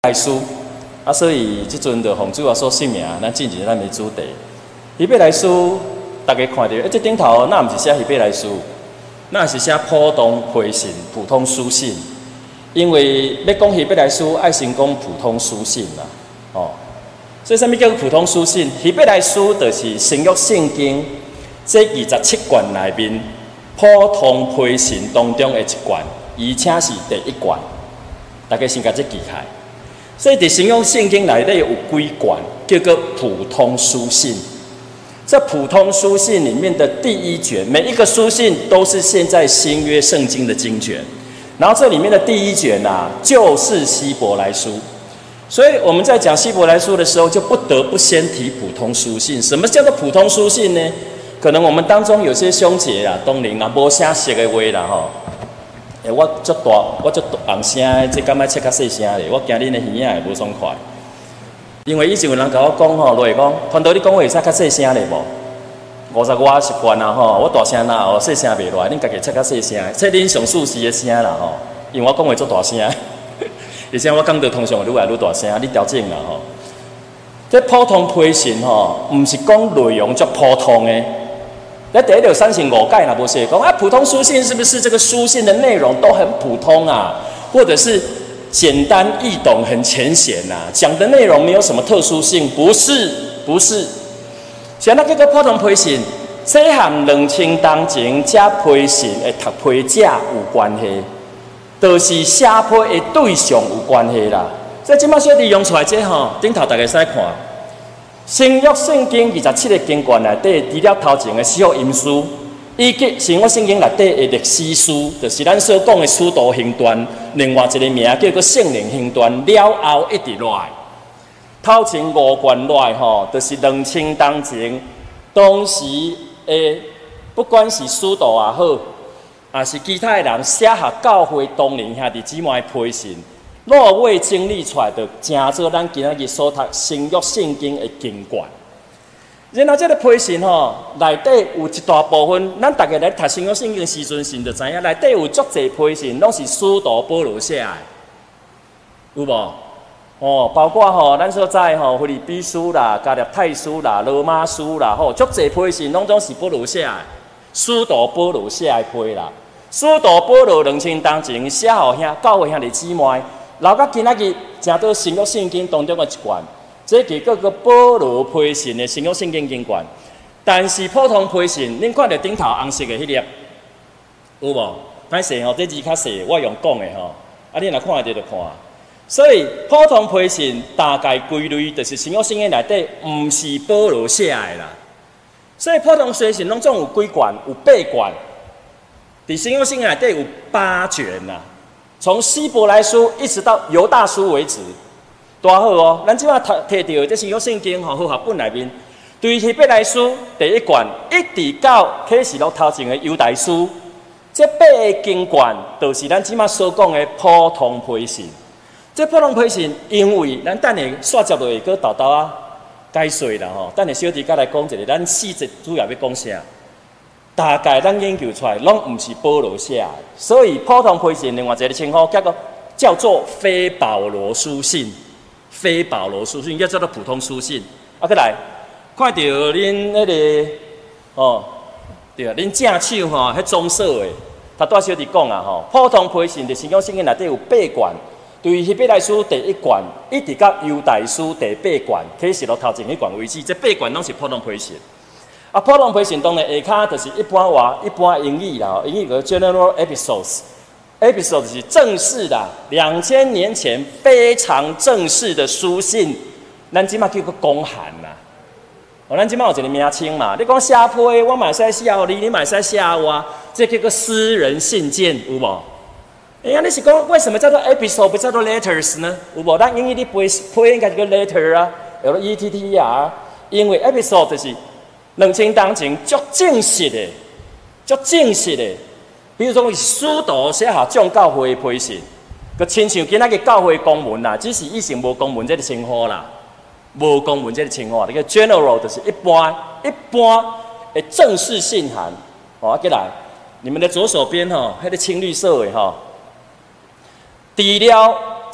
来书啊，所以即阵就奉主啊所信命，咱进入咱的主题。希伯来书大家看到，这顶头那毋是写希伯来书，那是写普通回信、普通书信。因为要讲希伯来书，爱先讲普通书信啦，哦。所以，什么叫普通书信？希伯来书就是新约圣经这27卷内面普通批信当中的一卷，而且是第一卷。大家先把这记起来。所以，在新约圣经内底有几卷叫做普通书信。这普通书信里面的第一卷，每一个书信都是现在新约圣经的经卷。然后这里面的第一卷啊，就是希伯来书。所以我们在讲希伯来书的时候，就不得不先提普通书信。什么叫做普通书信呢？可能我们当中有些兄姐啊、当年啊，无啥熟的话啦吼。我足大，我足红声的，这敢要切较细声咧。我惊恁的耳仔会无爽快。因为以前有人甲我讲吼，落讲，传道你讲话会使较细声咧无？55习惯啊吼，我大声啦，细声袂落来，恁家己切较细声，切恁上舒适的声啦吼。因为我讲话足大声。而且我讲到通常愈来愈大声，你调整啦吼。这普通批信吼，唔是讲内容足普通的。在第135解若无写讲啊，普通书信是不是这个书信的内容都很普通啊？或者是简单易懂、很浅显啊？讲的内容没有什么特殊性？不是，不是。像那个普通批信，这和2000当前这批信的读批者有关系。就是写批的对象有关系啦。所以即摆小弟用出来这吼，顶头大家使看。新约圣经27个经卷内底，除了头前的四福音书，以及新约圣经内底的历史书，就是咱所讲的使徒行传，另外一个名叫做圣灵行传，了后一直落来。头前5卷落来吼，就是2000当前，当时的不管是使徒也好。也是其他的人写下教会当年兄弟姊妹的批信，落尾整理出来的，成做咱今仔日所读新约圣经的经卷。然后这个批信吼，内底有一大部分，咱大家来读新约圣经的时阵，就知影内底有足侪批信，拢是使徒保罗写的，有无？哦，包括吼，咱所在吼，腓立比书啦、加勒泰书啦、罗马书啦，吼，足侪批信，拢是保罗写的，使徒保罗写的批啦。使徒保罗2000当前写予教会兄弟姊妹，留到今仔日成到新约圣经当中的一卷，这叫做保罗批信的新约圣经经卷。但是普通批信，恁看到顶头红色的迄粒，有无？歹势吼，这字较细，我用讲的吼，啊，恁若看得到就看。所以普通批信大概归类就是新约圣经内底，毋是保罗写的啦。所以普通批信拢总有几卷，有8卷。在新约圣经内底有8卷呐，从希伯来书一直到犹大书为止，多好哦！咱即摆摕到这新约圣经吼，好学本内面，对希伯来书第一卷一直到启示录头前的犹大书，这8个经卷就是咱即摆所讲的普通批信。这普通批信，因为咱等下煞接落去个豆豆啊解说啦吼，等下小弟甲来讲一下，咱细节主要要讲啥？大概咱研究出来，拢毋是保罗写的，所以普通批信另外一个称呼叫做非保罗书信，非保罗书信叫做普通书信。啊，再来看到恁那个哦，对啊，恁正手吼，迄棕色的，他拄小弟讲啊吼，普通批信就是讲圣经内底有8卷，对希伯来书第一卷，一直到犹大书第8卷，启示录头前迄卷为止，这8卷拢是普通批信。啊，普通批信当然下骹就是一般话、一般英语啦，英语叫 general epistles，epistles 是正式的，2000年前非常正式的书信，咱即马叫做公函啦。哦，咱即马有一个名称嘛，你讲写批，我嘛使写互你，你嘛使写我，这叫做私人信件，有无？你是讲为什么叫做 epistle 不叫做 letters 呢？有无？咱英语你批应该叫 letter 啊，letter，因为 epistle 就是。2000当前足正式的，足正式的。比如说，使徒写下众教会的批信，佮亲像今仔日教会公文啦，只是以前无公文这个称呼啦，无公文这个称呼，那个 general 就是一般的正式信函。哦，过来，你们的左手边哈，迄个青绿色的哈，除了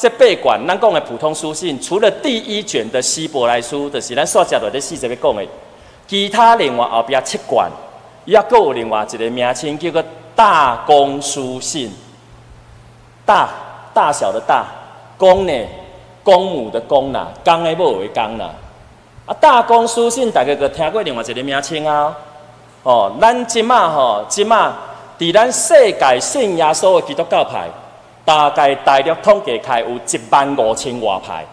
这8卷咱讲的普通书信，除了第1卷的希伯来书，就是咱所接落的40要讲的，其他另外后壁7卷，也还有另外一个名称叫做大公书信。大小的大，公呢，公母的公啦，公的母的公啦。啊，大公书信大家个听过另外一个名称啊。哦，咱即马伫咱世界信耶稣的基督教派，大概大约统计开有15000外派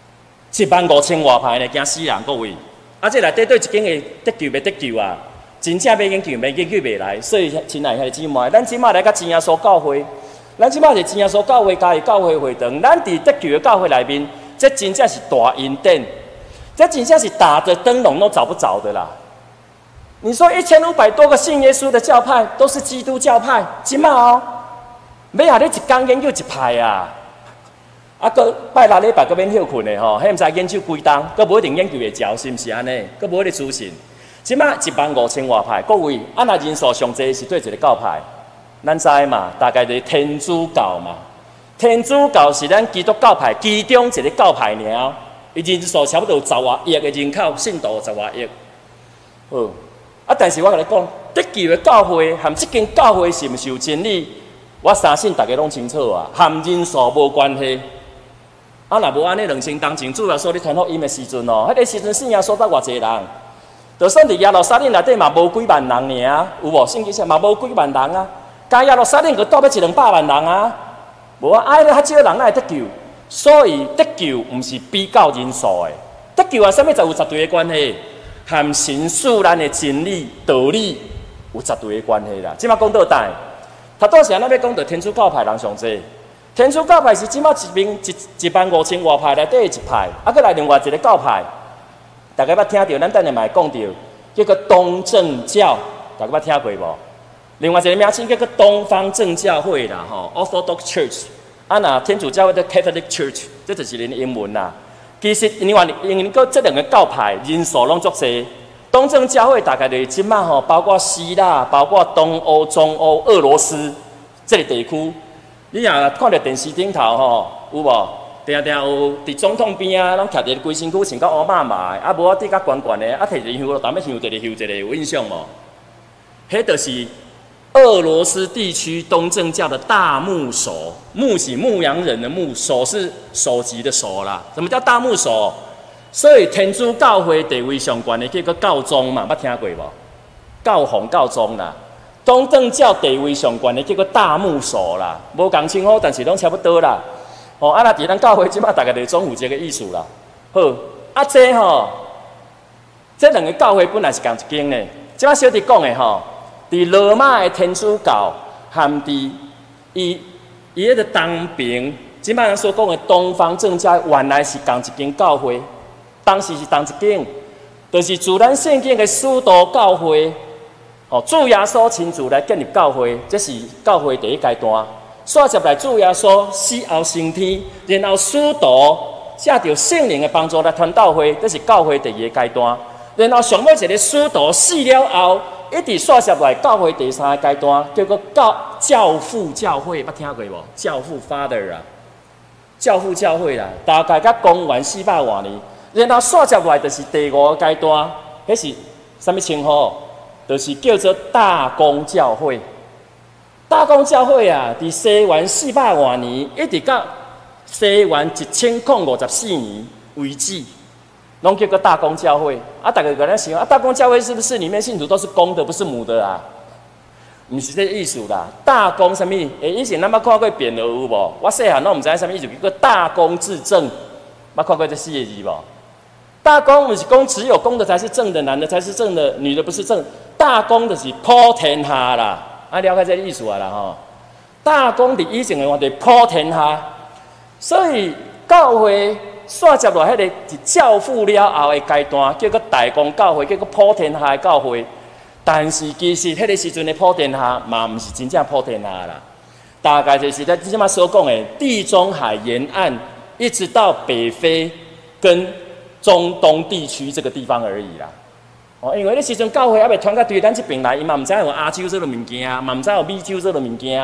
，15000外派呢，惊死人各位。啊，这内底对一间的得救袂得救啊？真正要研究袂来。所以，亲爱的姊妹，咱即马来甲真耶稣教会。咱即摆是真耶稣教会加教会会堂，咱伫得救的教会内面，这真正是大恩典，这真正是打着灯笼都找不着的啦。你说1500多个信耶稣的教派都是基督教派，即摆要下你一天研究一派啊！啊，搁拜6礼拜搁免休困的吼，迄毋知研究几冬，搁无一定研究会着，是毋是安尼？搁无咧资讯。即摆15000外派，各位，啊那人数上济是对一个教派。咱知嘛，大概就是天主教嘛。天主教是咱基督教派其中一个教派尔，伊人数差不多10多亿的人口，信徒10多亿。好，啊，但是我甲你讲，得救的教会和这间教会是毋是有真理，我相信大家拢清楚啊，和人数无关系。啊，若无安尼2000当前主要说你传福音的时阵迄个时阵信仰所在偌济人，就算伫耶路撒冷内底嘛无几万人尔，有无？圣经上嘛无几万人啊。加耶路撒冷个到要100万人啊，无啊，爱咧较少人来得救，所以得救毋是比较人数的，得救啊，啥物才有绝对的关系，和神属咱的真理道理有绝对的关系啦。即摆讲到倒，头拄时咱要讲到天主教派人上济，天主教派是即摆15000外派内底一派，啊，搁来另外一个教派，大家捌听到，咱等下嘛会讲到，叫做东正教，大家捌听过无？另外一个名称叫做东方正教会啦，吼 ，Orthodox Church。啊，那天主教会叫 Catholic Church， 这就是恁英文啦。其实因为个这2个教派人数拢足济，东正教会大概就是即摆吼，包括希腊、包括东欧、中欧、俄罗斯这个地区。你若看到电视顶头吼，有无？定有伫总统边啊，拢徛伫规身躯穿到乌麻麻的，啊无滴甲悬悬的，啊摕一个香炉，当要香一个香一个，有印象无？迄就是俄罗斯地区东正教的大牧首，牧是牧羊人的牧，首是首级的首啦。什么叫大牧首？所以天主教会地位上悬的叫做教宗嘛，捌听过无？教皇、教宗啦。东正教地位上悬的叫做大牧首啦，无共称呼，但是拢差不多啦。哦，啊，那伫咱教会即摆大概就总有这个意思啦。好，啊，这2个教会本来是同一间呢，即摆小弟讲的吼。伫罗马的天主教，和伫伊迄个东边，即摆人所讲的东方正教，原来是同一间教会，当时是同一间，就是自咱圣经的使徒教会，主耶稣亲自来建立教会，这是教会第一阶段。接下来主耶稣死后升天，然后使徒借着圣灵的帮助来传道会，这是教会第二个阶段。然后上尾一个使徒死了后。一直刷下来，教会第3个阶段叫做教父教会，捌听过无？教父 Father 啊，教父教会啦，大概到公元400多年，然后刷下来就是第5个阶段，迄是什么称呼？就是叫做大公教会。大公教会啊，伫西元400多年，一直到西元1054年为止。拢叫个大公教会啊！大家可能想啊，大公教会是不是里面信徒都是公的，不是母的啊？不是这个意思啦。大公什么？以前咱捌看过匾额有无？我细汉拢唔知什么意思，叫做大公至正。捌看过这4个字无？大公不是公，只有公的才是正的，男的才是正的，女的不是正。大公就是普天下啦，啊，了解这个意思啊啦吼。大公伫以前的话就普天下，所以教会。煞接落迄个是教父了后的阶段，叫做大公教会，叫做普天下的教会。但是其实迄个时阵的普天下嘛，毋是真正普天下啦。大概就是在即马所讲的地中海沿岸，一直到北非跟中东地区这个地方而已啦。因为迄时阵教会还未传到对咱这边来，伊嘛毋知有亚洲这个物件，嘛毋知有美洲这个物件。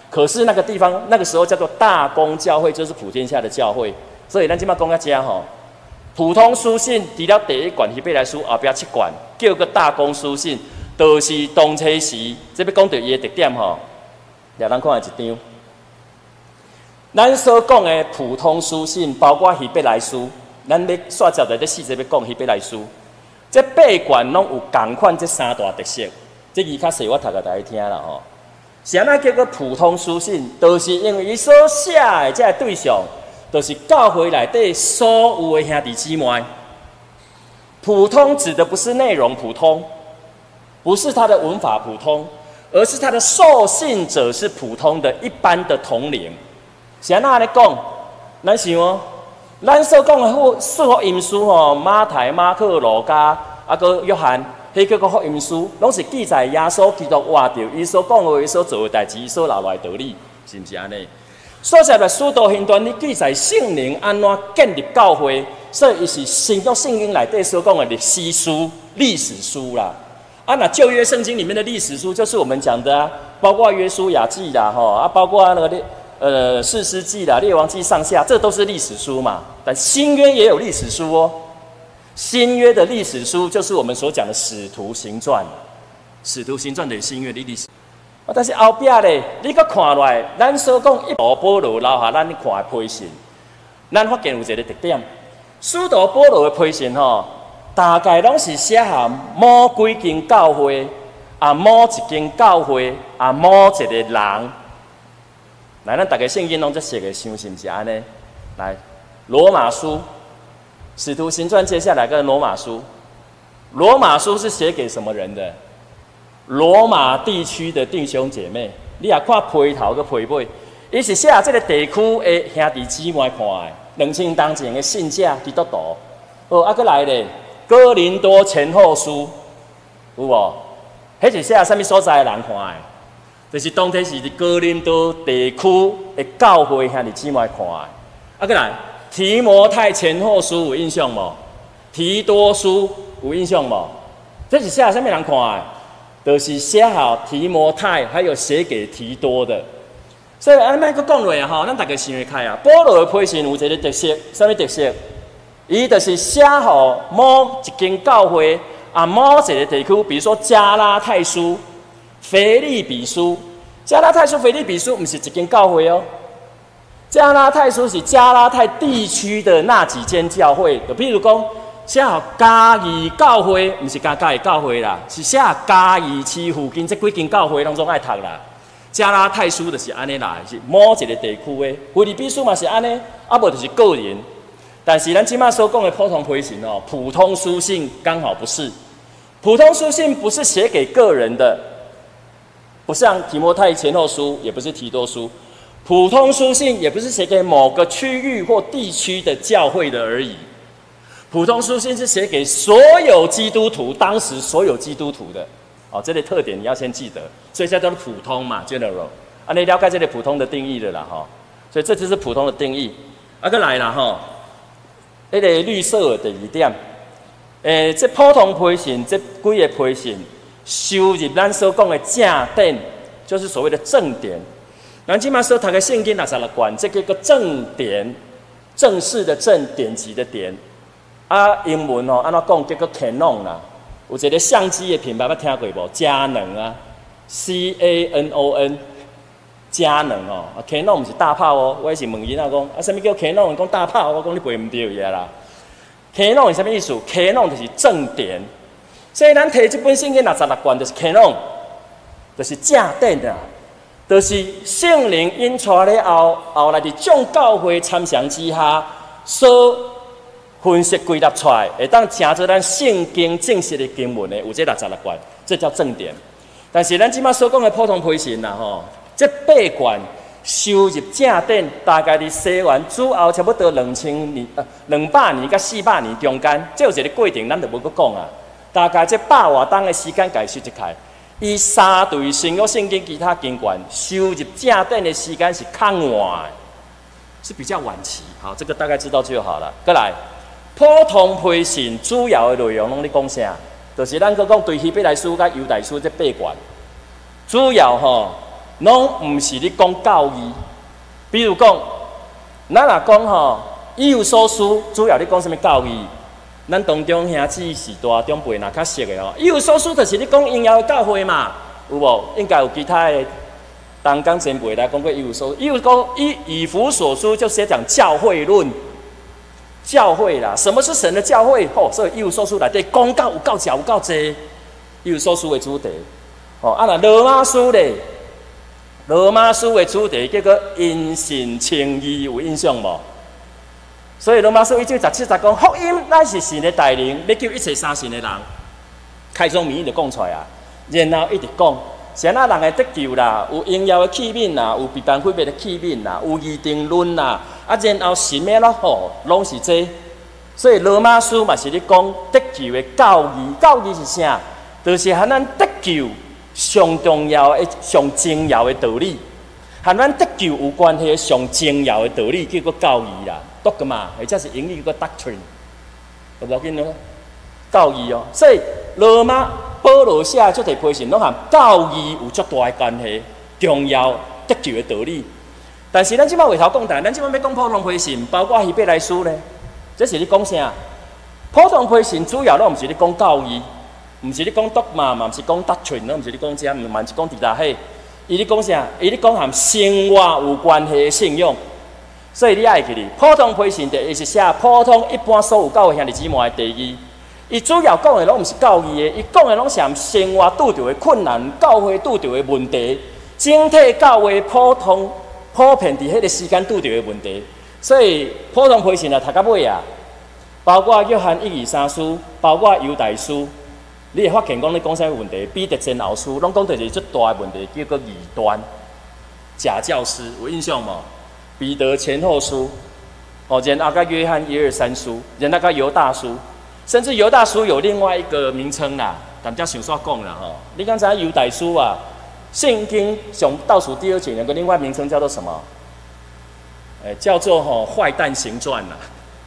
可是那个地方那个时候叫做大公教会，就是普天下的教会。所以咱即摆讲到这吼，普通书信除了第一卷希伯来书后壁7卷，叫个大公书信，就是东车时，这要讲到伊的特点吼，俩咱看下一张。咱所讲的普通书信，包括希伯来书，咱要刷接来这4节要讲希伯来书，这8卷拢有同款这3大特色。这字较细，我读给大家听啦吼。是安那叫做普通书信，就是因为伊所写的这对象，就是教会内底所有的兄弟姊妹。普通指的不是内容普通，不是他的文法普通，而是他的受信者是普通的一般的同龄。是安那安尼讲？咱想哦，咱所讲的四福音书吼，马太、马可、路加，个约翰，迄叫做福音书，拢是记载耶稣基督活着，伊所讲的、伊所做的代志，伊所留来的道理，是毋是安尼？所写的使徒行传，你记载圣灵安怎建立教会，所以伊是新约圣经内底所讲的历史书、历史书啦。那旧约圣经里面的历史书，就是我们讲的啊，包括约书亚记啦，包括那个士师记啦、列王记上下，这都是历史书嘛。但新约也有历史书哦。新约的历史书就是我们所讲的《使徒行传》，《使徒行传》就是新约的历史。但是后壁咧，你搁看落来，咱所讲一保罗留下咱看的批信，咱发现有一个特点：使徒保罗的批信大概拢是写下某几间教会，某一间教会，某一个人。来，咱大家圣经拢这写个，想是毋是安尼？来，罗马书、使徒行传，接下来跟罗马书。罗马书是写给什么人的？罗马地区的弟兄姐妹。你也看批头跟批尾，伊是写这个地区的兄弟姊妹看的，2000当前的信者基督徒。搁来咧，哥林多前后书有无？迄是写啥物所在的人看的？就是当天是哥林多地区的教会兄弟姊妹看的。搁来，提摩太前后书有印象无？提多书有印象无？这是写啥物人看的？就是写好提摩太，还有写给提多的。所以安尼个讲落啊，咱大家想会开啊。保罗的批信有一个特色，啥物特色？伊就是写好某一间教会某一个地区，比如说加拉太书、腓立比书。加拉太书、腓立比书不是一间教会哦，加拉太书是加拉太地区的那几间教会，就譬如讲。写好嘉义教会，不是嘉义教会啦，是写嘉义市附近这几间教会当中爱读啦。加拉太书就是安尼来，是某一个地区的。腓立比书嘛是安尼，无就是个人。但是咱即马所讲的普通批信普通书信刚好不是。普通书信不是写给个人的，不像提摩太前后书，也不是提多书。普通书信也不是写给某个区域或地区的教会的而已。普通书信是写给所有基督徒，当时所有基督徒的，这类特点你要先记得，所以叫做普通嘛 ，general。你了解这类普通的定义了啦，所以这就是普通的定义。再来啦，那个绿色的第2点，这普通批信，这几个批信，收入咱所讲的正典，就是所谓的正典。咱即马所读的圣经66卷，这个叫正典，正式的正，典籍的典。英文安怎讲叫做 Canon 啦？有一个相机的品牌，捌听过无？佳能啊 ，CANON， 佳能Canon 不是大炮哦。我也是问囡仔讲，什么叫 Canon？ 讲大炮，我讲你背唔对伊啦。Canon 是什么意思 ？Canon 就是正典。所以咱摕这本圣经66卷，就是 Canon， 就是正典啊，就是圣灵因带了后来伫众教会参详之下所分析归纳出来，会当成做咱圣经正式的经文的，有这66卷，这叫正典。但是咱即马所讲的普通批信这8卷收入正典，大概伫西元主后差不多2000年、200年甲400年中间，这有一个过程，咱就无搁讲啊。大概这100多年的时间，解释一开，以3对新约圣经其他经卷收入正典的时间是较晚的，是比较晚期。好，这个大概知道就好了。再来。普通批信主要的内容拢咧讲啥？就是咱搁讲对希伯来书甲犹太书这8卷，主要拢毋是咧讲教义。比如讲，咱若讲吼，以有所思，主要咧讲什么教义？咱当中兄姊时代长辈若较熟的吼，以有所思就是咧讲应用的教会嘛，有无？应该有其他的东港前辈来讲过以有所思。以弗所书就是在讲教会论。教会啦，什么是神的教会？所以以弗所书内底讲到有够少有够济，以弗所书的主题。那罗马书咧，罗马书的主题叫做因信称义，有印象无？所以罗马书1章17节讲，福音乃是神的带领，要救一切相信的人。开宗明义就讲出来啊，然后一直讲。啥人会得救啦？有应用的器皿啦，有别般分别的器皿啦，有议定论啦，然后神的咯拢是这。所以罗马书嘛是咧讲得救的教义，教义是啥？就是和咱得救上重要的、上重要的道理，和咱得救有关系上重要的道理，叫做教义啦，dogma，或者是英语叫 doctrine， 有无见到？教义哦，所以罗马。保罗写这题批信，拢和教义有足大的关系，重要得救的道理。但是咱即摆回头讲，咱即摆要讲普通批信，包括希伯来书呢，这是咧讲啥？普通批信主要拢毋是咧讲教义，毋是咧讲 dogma 嘛，毋是讲 doctrine，拢毋是咧讲这，毋是讲伫大迄。伊咧讲啥？伊咧讲和生活有关系的信仰。所以你爱记哩，普通批信第一是写普通一般所有教会兄弟姊妹的第一。伊主要讲的拢毋是教义的，伊讲的拢是生活拄着的困难、教会拄着的问题、整体教会普遍伫迄个时间拄着的问题。所以普通批信啊，读到尾啊，包括约翰1、2、3书，包括犹大书，你会发现讲咧讲啥问题？彼得前后书拢讲就是最大的问题，叫做异端、假教师，有印象无？彼得前后书，然后甲约翰1、2、3书，然后甲犹大书。甚至犹大书有另外一个名称啦，大家想煞讲啦吼。你刚才犹大书啊，圣经上倒数第2卷有个另外名称叫做什么？叫做坏蛋行传啦。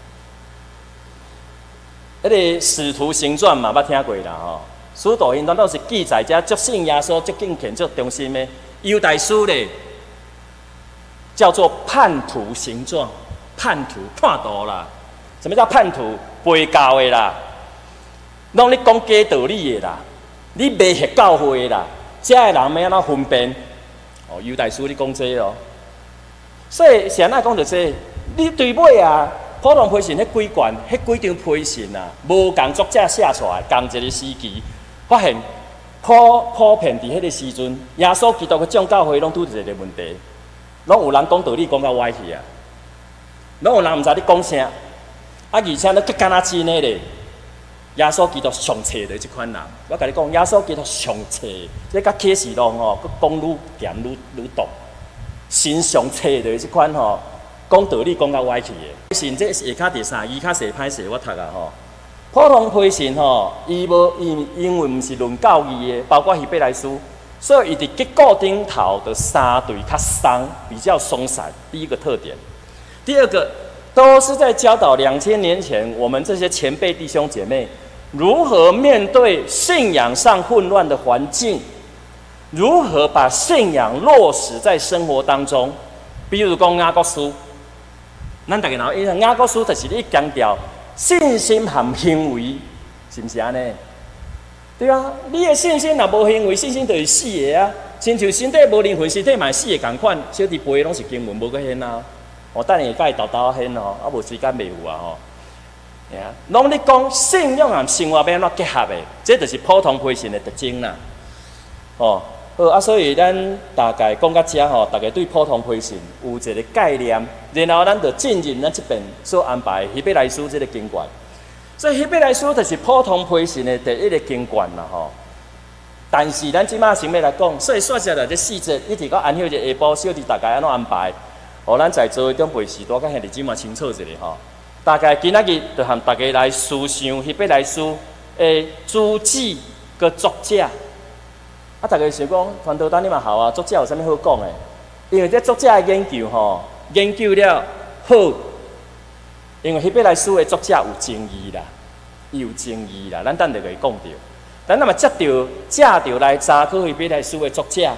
个使徒行传嘛，捌听过啦吼。使徒行传都是记载者足信耶稣、足敬虔、足忠心的。犹大书咧，叫做叛徒行传，叛徒叛徒啦。什么叫叛徒？背教的啦，拢咧讲假道理的啦，你迷惑教会的啦，这个人要安怎分辨？犹大书你讲这哦，所以谁安讲就这？你对尾啊，普通批信迄几卷、迄几张批信啊，无共作者写出来，共一个时期，发现普遍伫迄个时阵，耶稣基督嘅众教会拢拄着一个问题，拢有人讲道理讲到歪去啊，拢有人毋知你讲啥。而且呢，更敢若真诶咧，耶稣基督上册的即款人，我甲你讲，耶稣基督上册，这甲启示录佫讲愈咸愈毒，神上册的即款讲道理讲到歪去的。信这下骹第3，伊较细歹势，我读啊普通批信伊因为毋是论教义的，包括希伯来书，所以伊伫结构顶头的3对较松，比较松散。第一个特点，第二个。都是在教导2000年前我们这些前辈弟兄姐妹如何面对信仰上混乱的环境，如何把信仰落实在生活当中。比如讲雅各书，咱大家有印象，雅各书就是咧强调信心和行为，是不是安尼？对啊，你的信心若无行为，信心就是死的啊。亲像身体无灵魂，身体嘛死的同款。小弟背的拢是经文，无个现啊。等下甲伊豆豆显无时间袂有啊拢咧讲信仰和生活要安怎结合的，这就是普通批信的特征啦。好所以咱大概讲到这大家对普通批信有一个概念，然后咱就进入咱这边所安排希伯来书这个经卷。所以希伯来书就是普通批信的第一个经卷啦但是咱即马先要来讲，所以说下来这细节一直到安休日下晡，小弟大概安怎安排？咱在座的长辈时代，甲兄弟姊妹清楚一下大概今仔日就和大家来思想希伯来书的主旨个作者。大家想讲，传道单你嘛好啊，作者有啥物好讲的？因为这作者的研究研究了好，因为希伯来书的作者有正义啦，伊有正义啦，咱等下会讲到。咱那么借着来查考希伯来书的作者。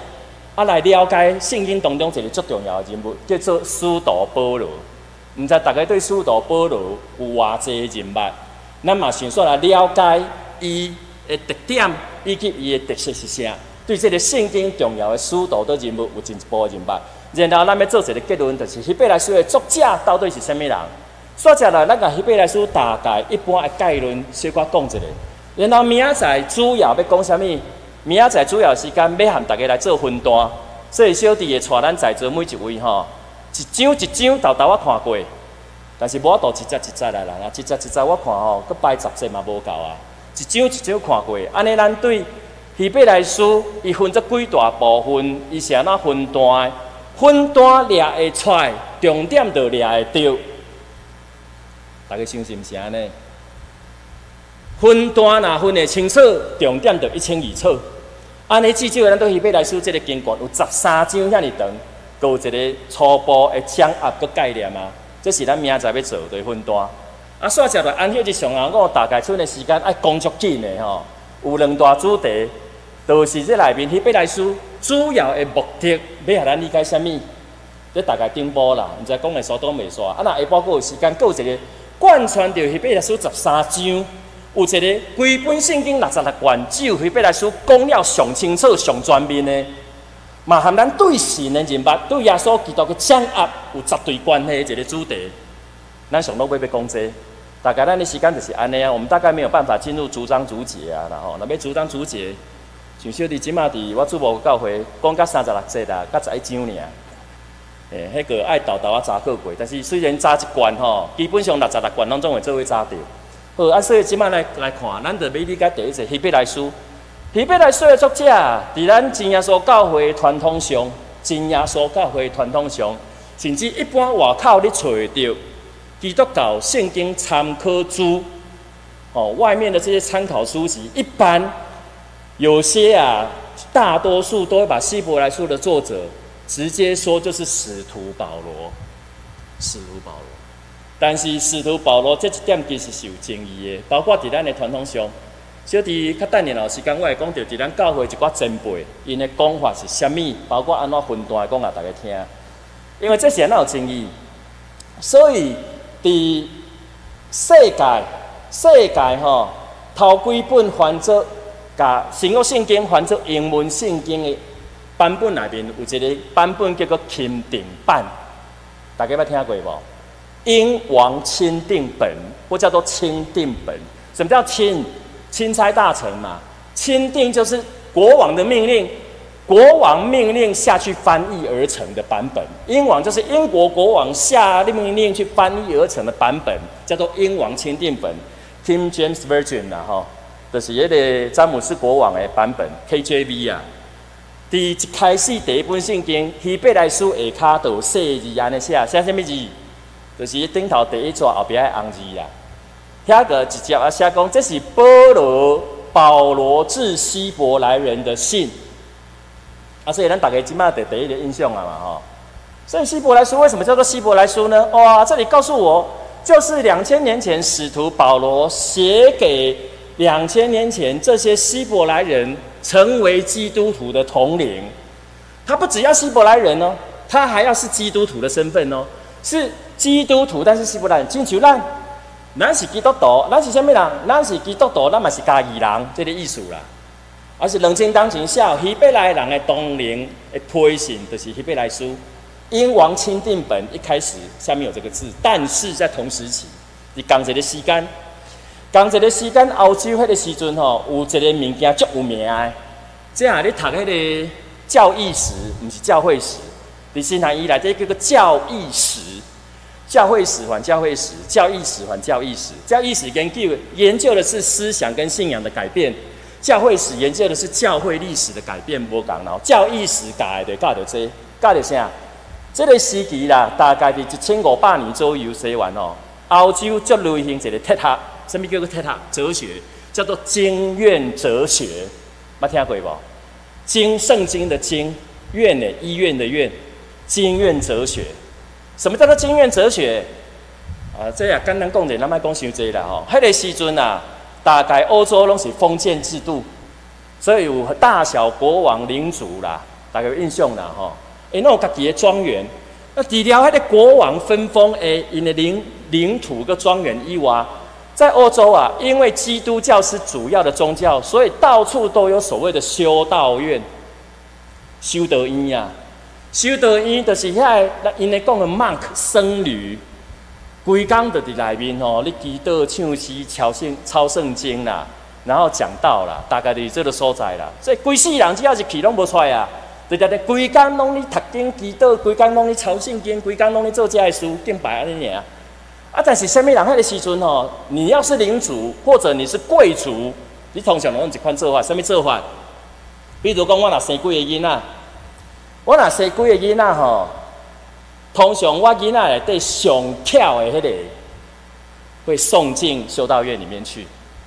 来了解圣经当中一个最重要的人物，叫做使徒保罗。毋知大家对使徒保罗有偌济认捌？咱嘛想说来了解伊的特点以及伊的特色是啥？对这个圣经重要的使徒的人物有真一步的认捌。然后咱要做一个结论，就是希伯来书的作者到底是啥物人？说起来，咱甲希伯来书大概一般的概论小可讲一下。然后明仔载主要要讲啥物？明仔载主要时间要和大家来做分段，所以小弟会带咱在座每一位吼，一张一张豆豆我看过，但是无法度一节一节来啦，一节一节我看吼，佮摆10节嘛无够啊，一张一张看过，安尼咱对希伯来书伊分做几大部分，伊是安怎分段的？分段掠会出来，重点就掠会着。大家相信毋是安尼？分段若分得清楚，重点就120册。安尼至少咱对希伯来书这个经卷有13章遐尼长，有一个初步的掌握个概念啊。这是咱明仔载要做的分段。啊，说起来，按照日常我大概剩的时间爱工作紧的吼，有2大主题，就是这内面希伯来书。主要的目的要互咱理解啥物？这大概顶部啦，毋知讲的速度袂煞。啊，若下晡佫有时间，佫有一个贯穿着希伯来书13章，有一个规本圣经66卷，只有希伯来书讲了上清楚、上全面的，嘛和咱对神的认捌、对耶稣基督的掌握有绝对关系的一个主题。咱上落要讲这，大概咱的时间就是安尼啊。我们大概没有办法进入逐章逐节啊，然后若要逐章逐节。像小弟即马伫我主牧教会讲到36节啦，甲11章尔。迄个爱豆豆查过过，但是虽然查一卷吼，基本上66卷拢总会做伙查着。好，啊，所以即马来看，咱就要理解第一节希伯来书。希伯来书的作者伫咱真耶稣教会传统上，甚至一般外口你找着基督教圣经参考书，外面的这些参考书籍，一般。有些大多数都会把希伯来书的作者直接说就是使徒保罗。但是使徒保罗这一点其实是有争议的，包括伫咱的传统上，小弟较等年时间我会讲到伫咱教会一寡前辈，因的讲法是啥物，包括安怎分段讲给大家听。因为这是安怎有争议，所以伫世界吼头几本翻做。甲新约圣经翻做英文圣经的版本内面有一个版本叫做钦定版，大家捌听过无？英王钦定本，或叫做钦定本。什么叫钦？钦差大臣嘛。钦定就是国王的命令，国王命令下去翻译而成的版本。英王就是英国国王下命令去翻译而成的版本，叫做英王钦定本 （King James Version） 啦，吼。就是迄个詹姆斯国王的版本 KJV 啊。一开始第一本圣经希伯来书下骹就有细字安尼写啥物字？就是顶头第一撮后壁的红字啦。遐个直接写讲，这是保罗致希伯来人的信。所以咱大家即马第一个印象啊嘛吼。所以希伯来书为什么叫做希伯来书呢？哇，这里告诉我，就是2000年前使徒保罗写给2000年前这些希伯来人成为基督徒的统领，他不只要希伯来人哦，他还要是基督徒的身份哦，是基督徒，但是希伯来人，亲像咱是基督徒，咱是啥物人？咱是基督徒，咱嘛是家己人，这个意思啦。而是2000当前写希伯来人的统领的批信，就是希伯来书。英王钦定本一开始下面有这个字，但是在同时期，你同一个时间。同一个时间，欧洲迄个时阵吼，有一个物件足有名的，即你读迄个教义史，毋是教会史。伫新汉以来，这叫做教义史，教会史还教会史，教义史还教义史。教义史研究的是思想跟信仰的改变，教会史研究的是教会历史的改变，无共咯。教义史教的教着这，教着啥？这个时期啦，大概伫1500年左右写完哦。欧洲最流行一个哲学。什么叫做哲学？哲学叫做经院哲学，捌听过无？经圣经的经，院的医院的院，经院哲学。什么叫做经院哲学？这也简单讲者，咱莫讲伤济啦吼。迄个时阵大概欧洲拢是封建制度，所以有大小国王领主啦， 大家有印象啦吼。那有家己的庄园，那除了迄个国王分封因的领土跟庄园以外，在欧洲啊，因为基督教是主要的宗教，所以到处都有所谓的修道院、修道院啊。修道院就是遐个因咧讲的 monk 僧侣，规工就伫内面吼，你祈祷、唱诗、抄圣经啦，然后讲道啦，大概就是这个所在啦。所以规世人只要是去拢无出来啊。就在规工拢咧读经祈祷，规工拢咧抄圣经，规工拢咧做遮个事敬拜安尼尔。啊，但是什么人迄个时阵吼，你要是领主或者你是贵族，你通常拢用一款做法，什么做法？比如讲，我若生几个囡仔，我若生几个囡仔吼，通常我囡仔内底上巧的迄个，会送进修道院里面去。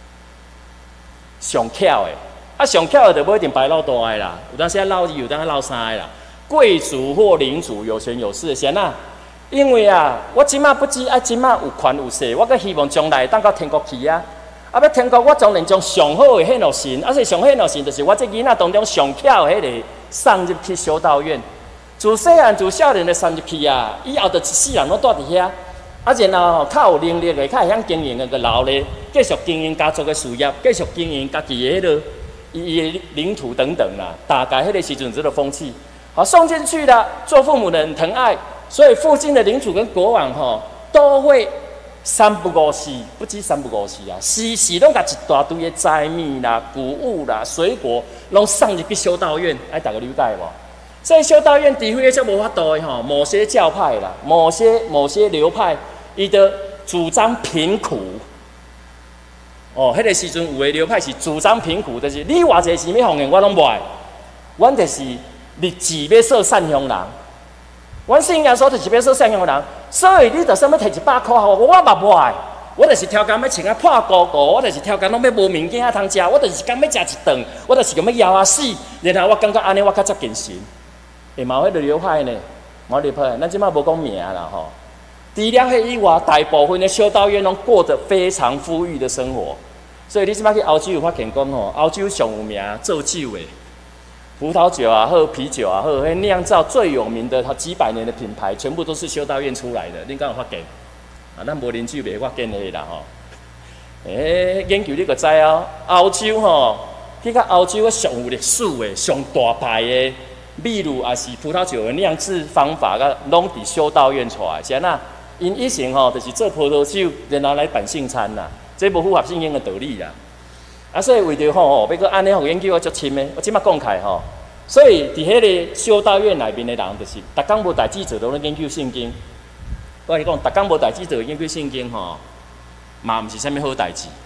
上巧的。啊，上巧的就不一定排老大的啦，有当时啊老二，有当时老三的啦。贵族或领主有权有势的先啊，因为啊，我即马不止啊，即马有权有势，我阁希望将来当到天国去啊。啊，要天国，我当然将上好的献予神，啊，所以上好献予神，就是我这囡仔当中上巧的迄个送入去修道院。自细汉自少年的送入去啊，以后就一世人拢住伫遐。啊，然后较有能力的、较会晓经营的，个留咧，继续经营家族的事业，继续经营家己的迄个。伊的领土等等啦，大概迄个时阵这个风气，好送进去了，做父母的很疼爱，所以附近的领主跟国王吼都会三不五时，不止三不五时啊，时时拢甲一大堆的财米啦、谷物啦、水果，拢送入去修道院，哎，大家了解无？所以修道院除非则无法度的吼，某些教派啦，某些流派，伊的主张贫苦。哦，迄个时阵有诶流派是主张贫苦，就是你偌济钱要奉献，我拢无爱。阮就是立志要做善良人，阮信仰所就是要做善良人，所以你就啥物摕100块互我嘛无爱。我就是挑工要穿啊破糊糊，我就是挑工拢要无物件通食，我就是讲要食一顿，我就是讲要枵啊死，然后我感觉安尼我较接近神。会嘛有迄个流派呢？冇流派，咱即摆无讲名啦吼。除了迄以外，大部分的修道院拢过着非常富裕的生活。所以你即摆去欧洲有发现讲吼，欧洲上有名做酒的，葡萄酒啊好，啤酒啊好，迄酿造最有名的几百年的品牌，全部都是修道院出来的。恁敢有发现？啊，咱无啉酒袂发现的啦吼。研究你就知啊，欧洲吼，去到欧洲上有历史的、上大牌的秘鲁也是葡萄酒的酿制方法，甲拢伫修道院出来。是安那？因以前吼就是做葡萄酒，然后来办圣餐啦。这无符合圣经的道理啦，啊，所以为着吼，要搁安尼互研究我足深的，我即马讲开吼，所以伫迄个修道院内面的人，就是逐工无代志做，都咧研究圣经。我跟你讲，逐工无代志做研究圣经吼，嘛毋是啥物好代志。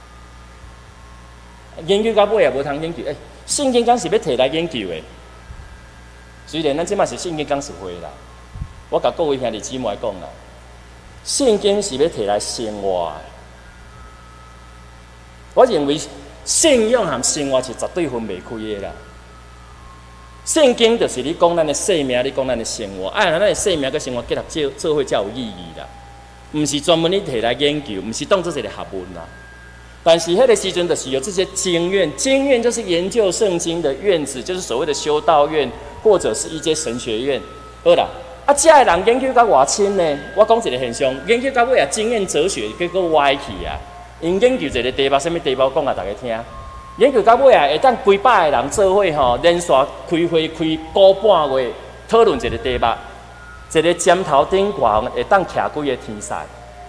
研究到尾也无通研究，圣经敢是要摕来研究的。虽然咱即马是圣经讲实会啦，我甲各位兄弟姊妹讲啦，圣经是要摕来生活的。我认为信仰和生活是绝对分袂开的啦。圣经就是你讲咱的生命，你讲咱的生活，咱的生命跟生活结合做伙才有意义啦。唔是专门你摕来研究，唔是当做一个学问啦。但是迄个时阵就是有这些经院，经院就是研究圣经的院子，就是所谓的修道院，或者是一些神学院。好啦，啊，遮个人研究到偌深呢？我讲一个现象，研究到尾啊，经验哲学结果歪去啊。因研究一个题目，什么题目讲啊？大家听。研究到尾啊，会当几百个人做伙吼，连续开会开个半月，讨论一个题目，一个尖头顶挂会当徛几个天使。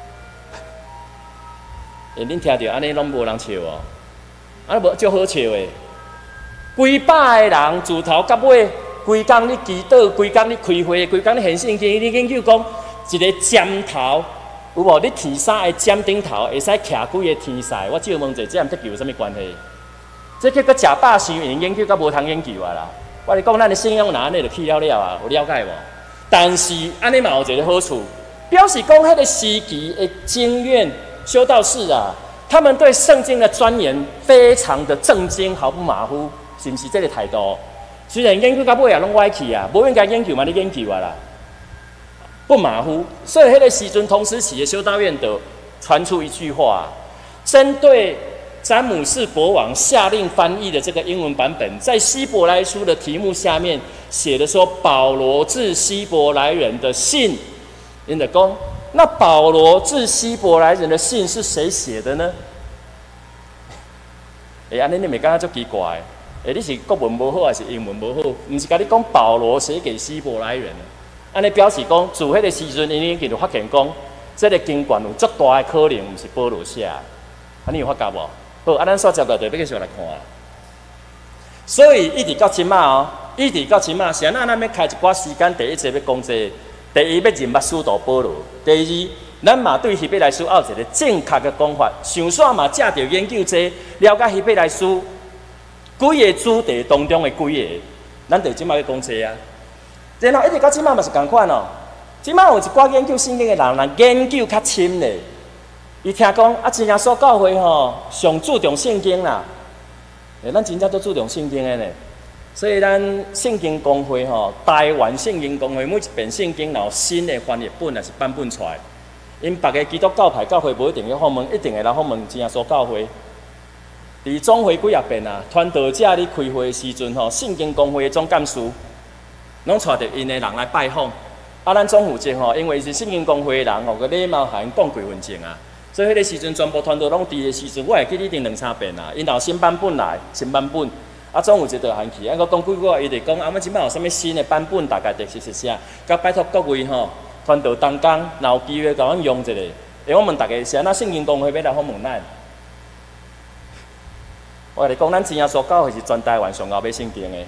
恁听着安尼拢无人笑哦，安尼无足好笑的。几百个人自头到尾，规工你祈祷，规工你开会，规工你献圣经，你研究讲一个尖头。有无？你天衫的尖顶头会使徛几个天使？我借问者，这和这有啥物关系？这叫做假霸修营研究，甲无通研究啊啦！我是讲，咱的信仰哪安尼就去了啊？有了解无？但是安尼嘛有一个好处，表示讲迄个时期的经院修道士啊，他们对圣经的钻研非常的正经，毫不马虎，是不是这个态度？虽然研究到尾也拢歪去啊，无应该研究嘛，你研究啊啦。不马虎，所以迄个时阵同时期的修道院的传出一句话，针对詹姆士国王下令翻译的这个英文版本，在希伯来书的题目下面写的说保罗致希伯来人的信，因的讲，那保罗致希伯来人的信是谁写的呢？安尼你咪感觉足奇怪？你是国文无好还是英文无好？唔是甲你讲保罗写给希伯来人，安尼表示讲，自迄个时阵，因已经发现讲，这个经卷有足大的可能唔是保罗写，你有发觉无？好，咱所接落就要继续来看。所以一直到即马哦，一直到即马，是咱要开一寡时间，第一节要讲这，第一要认捌使徒保罗，第二，咱嘛对希伯来书有一个正确的讲法，想煞嘛借着研究这，了解希伯来书几个主题当中的几个，咱就即马要讲这啊。然后一直到即马嘛是共款哦，即马有一寡研究圣经的人研究较深咧，伊听讲真耶稣教会吼上注重圣经啦。咱真正都注重圣经的呢，所以咱圣经公会吼，台湾圣经公会每一遍圣经有新的翻译本也是版本出来，因别个基督教派教会无一定要访问，一定会来访问真耶稣教会。伫总会几啊遍啊，传道者咧开会的时阵吼，圣经公会的总干事拢带着因的人来拜访，咱总负责吼，因为是圣经公会的人吼，个礼貌甲因讲几分钟啊。所以迄个时阵，全部团队拢伫的时阵，我会记你定2、3遍啦。因有新版本来，新版本，总有一个限期。我讲几句话，伊就讲，阮即摆有啥物新的版本，大概是啥？甲拜托各位吼，团队同工，若有机会甲阮用一下。我问大家，是安那圣经公会要来访问咱？我甲你讲，咱真耶稣教会是全台湾上后尾圣经的。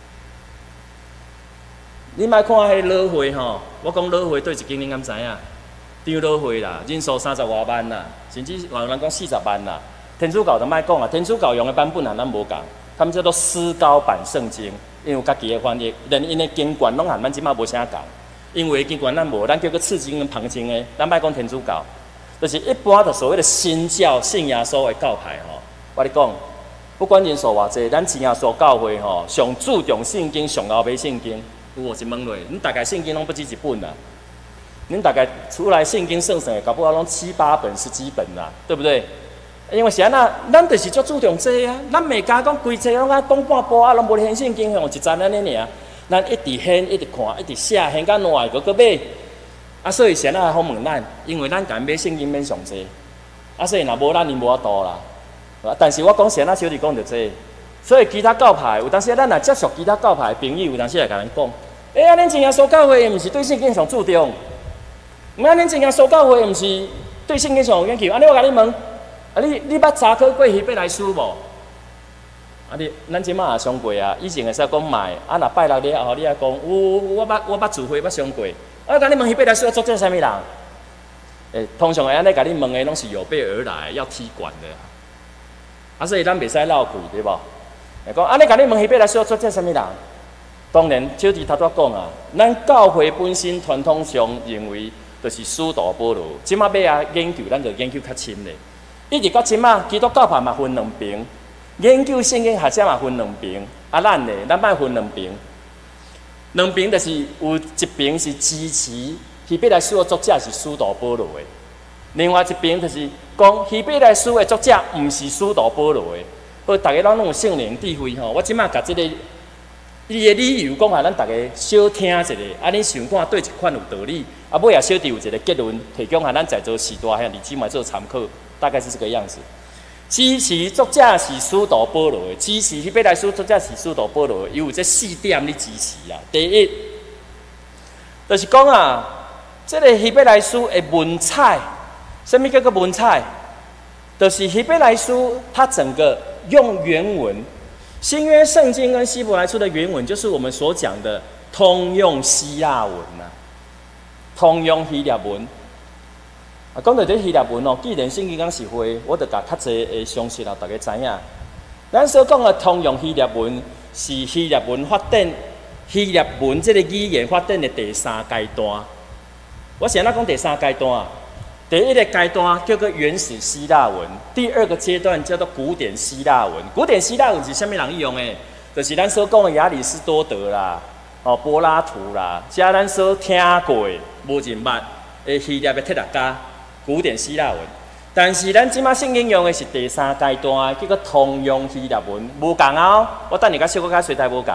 你莫看迄老会吼，我讲老会对一间，你敢知影？张老会啦，人数30多万啦，甚至有人讲40万啦。天主教就莫讲啊，天主教用的版本啊，咱无共，他们叫做思高版圣经，因为有家己的翻译，连因的经卷拢和咱即马无啥共。因为经卷咱无，咱叫做次经跟旁经的，咱莫讲天主教，就是一般的所谓的新教信耶稣的教派吼。我咧讲，不管人数偌济，咱真耶稣教会吼，上注重圣经，上后尾圣经。有无是问落，恁大概圣经拢不止一本啦。恁大概出来圣经圣神，搞不好拢7、8本、10几本啦，对不对？因为是安那，咱就是足注重这啊，咱袂敢讲规册拢讲半部啊，拢无显圣经用一层安尼尔，咱一直显，一直看，一直写，显到烂个买。所以是安那好问咱，因为咱敢买圣经免上济，所以若无咱就无法度啦。但是我讲是安那小弟讲着这，所以其他教派有当时咱若接触其他教派的朋友，有当时会甲咱讲，恁真耶稣教会毋是对圣经上注重。恁真耶稣教会毋是对圣经上有研究，我甲你问，你捌查考过希伯来书无？咱即马也上过啊，以前会使讲卖，若拜六了后，你也讲我捌自会捌上过。我甲你问希伯来书作者啥物人？通常会安尼甲你问的，拢是有备而来，要踢馆的。所以咱袂使绕开，对无？讲安尼甲你问希伯来书作者啥物人？当然，小弟头拄讲啊，咱教会本身传统上认为。就是使徒保罗，即马要研究，咱就研究较深咧。一直到即马，基督教派嘛分两边，研究圣经学者嘛分两边。咱莫分两边。两边就是有一边是支持希伯来书的作者是使徒保罗的，另外一边就是讲希伯来书的作者毋是使徒保罗的。好，大家拢有圣灵智慧吼。我即马甲即个伊的理由讲下，咱大家小听一下，你想看对一款有道理。尾也小弟有一个结论，提供下咱在座时代兄弟姊妹做参考，大概是这个样子。支持作者是使徒保罗的，支持希伯来书作者是使徒保罗的，伊有这4点你支持啊。第一，就是讲啊，这个希伯来书的文采，什么叫做文采？就是希伯来书它整个用原文，新约圣经跟希伯来书的原文，就是我们所讲的通用希腊文啊。通用希腊文，讲到这希腊文哦，既然圣经讲是会，我就甲较侪的详细让大家知影。咱所讲的通用希腊文，是希腊文发展，希腊文这个语言发展的第3阶段。我是安怎讲第3阶段啊？第一个阶段叫做原始希腊文，第2个阶段叫做古典希腊文。古典希腊文是啥物人用的？就是咱所讲的亚里士多德啦。柏拉图啦，加咱所听过无认捌的希腊的哲学家，古典希腊文。但是咱即马圣经用的是第3阶段，叫做通用希腊文，无共啊！我等下甲小可较随台无共。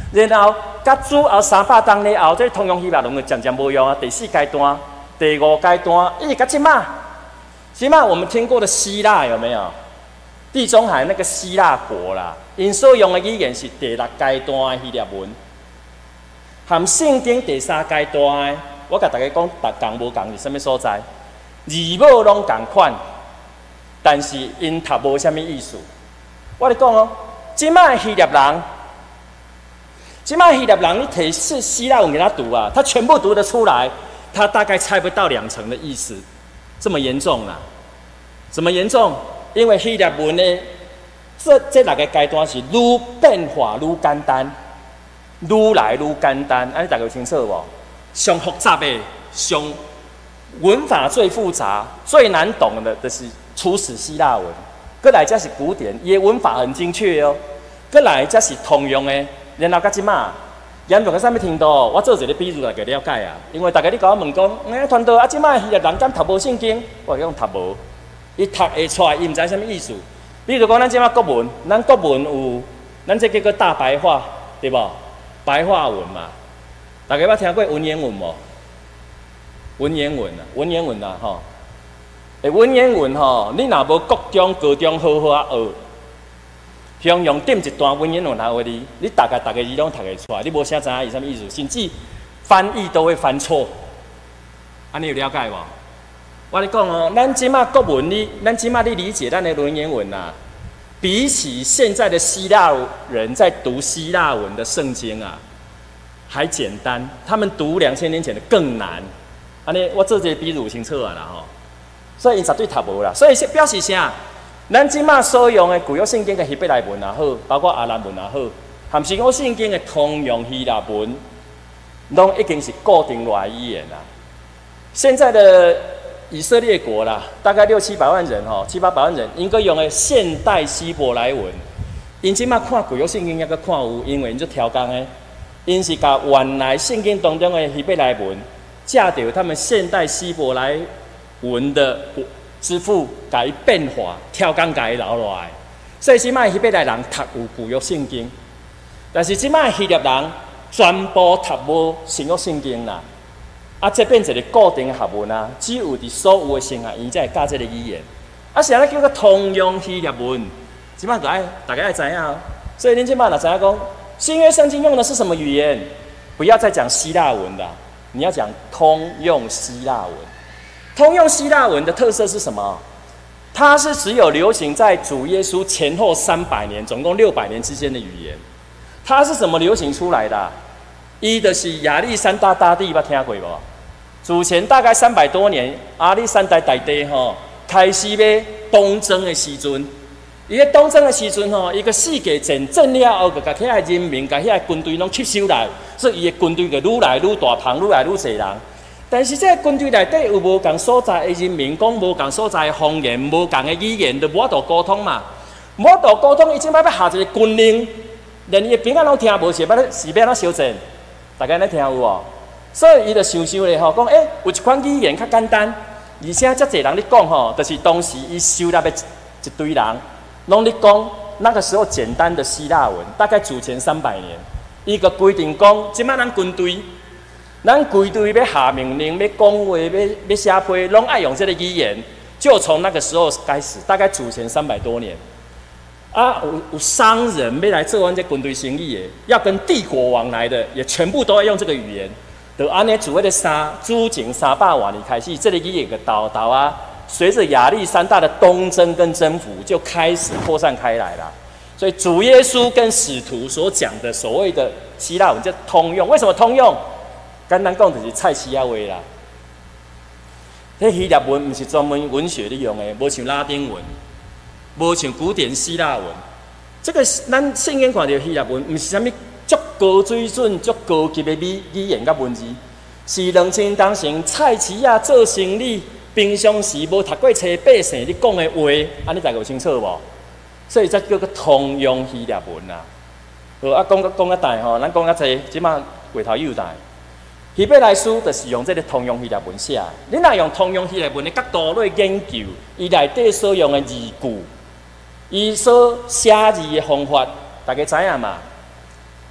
然后甲主后300当了后，这通用希腊文就渐渐无用啊。第4阶段、第5阶段，一直到即马。即马我们听过的希腊有没有？地中海那个希腊国啦，因所用的语言是第6阶段的希腊文，含圣经第3阶段的。我甲大家讲，共无共是啥物所在？字母拢共款，但是因读无啥物意思。我咧讲哦，即摆希腊人，即摆希腊人，你提示希腊文给他读啊，他全部读得出来，他大概猜不到2成的意思，这么严重啦？怎么严重？因为希腊文呢，这6个阶段是愈变化愈简单，愈来愈简单，安尼大家有清楚无？上复杂的，上文法最复杂、最难懂的，就是初始希腊文。再来才是古典，伊的文法很精确哦。再来才是通用的，然后到即马严重到啥物程度？我做一个比喻来给了解啊。因为大家你甲我问讲，传道啊，即马希腊人敢读无圣经？我讲读无，伊读会出来，伊毋知啥物意思。比如讲，咱即马国文，咱国文有，咱这叫做大白话，对无？白话文嘛。大家捌听过文言文无？文言文啊，文言文啊，吼。文言文吼，你若无国中、高中好好啊学，向用点一段文言文来话你大概字拢读会出来，你无啥知影伊啥物意思，甚至翻译都会翻错。安尼有了解无？我咧讲哦，咱即马国文咱即马你理解咱的文言文啊，比起现在的希腊人在读希腊文的圣经啊。还简单，他们读2000年前的更难。安尼，我做这个比喻清楚啊啦吼。所以因绝对读无啦。所以表示啥？咱即马所用的旧约圣经的希伯来文也好，包括阿兰文也好，含新约圣经的通用希腊文，拢已经是固定落来语言啦。现在的以色列国啦，大概600-700万人吼，700-800万人，应该用的现代希伯来文。因即马看旧约圣经，抑个看有，因为因做调工的。因是把原来圣经当中的希伯来文，借着他们现代希伯来文的之父，甲伊变化，跳工甲伊留落来。所以即摆希伯来人读有旧约圣经，但是即摆希腊人全部读无新约圣经啦。啊，这变成一个固定的学问啊，只有伫所有的神学院才会教这个语言。啊，是安尼叫做通用希腊文，即摆就爱大家爱知影哦。所以恁即摆若知影讲。新约圣经用的是什么语言？不要再讲希腊文了，你要讲通用希腊文。通用希腊文的特色是什么？它是只有流行在主耶稣前后300年，总共600年之间的语言。它是怎么流行出来的？一的是亚历山大大帝，捌听过无？主前大概300多年，亚历山大大帝吼开始要东征的时阵。伊咧东征的时阵吼，伊个世界战了后，就甲遐个人民、甲遐个军队拢吸收来，所以伊个军队就愈来愈大庞，愈来愈侪人。但是这个军队内底有无共所在的人民，讲无共所在的方言、无共的语言，就无法度沟通嘛。无法度沟通，伊即摆要下一个军令，连伊的兵仔拢听无，是要怎修正？大家咧听有无？所以伊就想咧吼，讲有一款语言较简单，而且遮侪人咧讲吼，就是当时伊收纳的一堆人。拢咧讲那个时候简单的希腊文，大概主前300年，伊个规定讲，即摆咱军队要下命令、要讲话、要写批，拢爱用这个语言。就从那个时候开始，大概主前300多年，啊，有商人要来做完这军队生意的，要跟帝国往来的，也全部都要用这个语言。就安尼，主前300多年开始，这个语言个道啊。随着亚历山大的东征跟征服，就开始扩散开来了。所以主耶稣跟使徒所讲的所谓的希腊文叫通用。为什么通用？简单讲就是菜市仔话啦。迄希腊文不是专门文学利用的，无像拉丁文，无像古典希腊文。这个咱圣经看到希腊文，不是啥物足高水准、足高级的语言甲文字，是2000当前菜市仔做生意。平常时无读过册百姓你讲的话，安尼大家有清楚无？所以才叫做通用希腊文啦。好啊，讲到大吼，咱讲较济，即马回头又大。希伯来书就是用这个通用希腊文写。你若用通用希腊文的角度来研究，伊内底所用的字句，伊所写字的方法，大家知影嘛？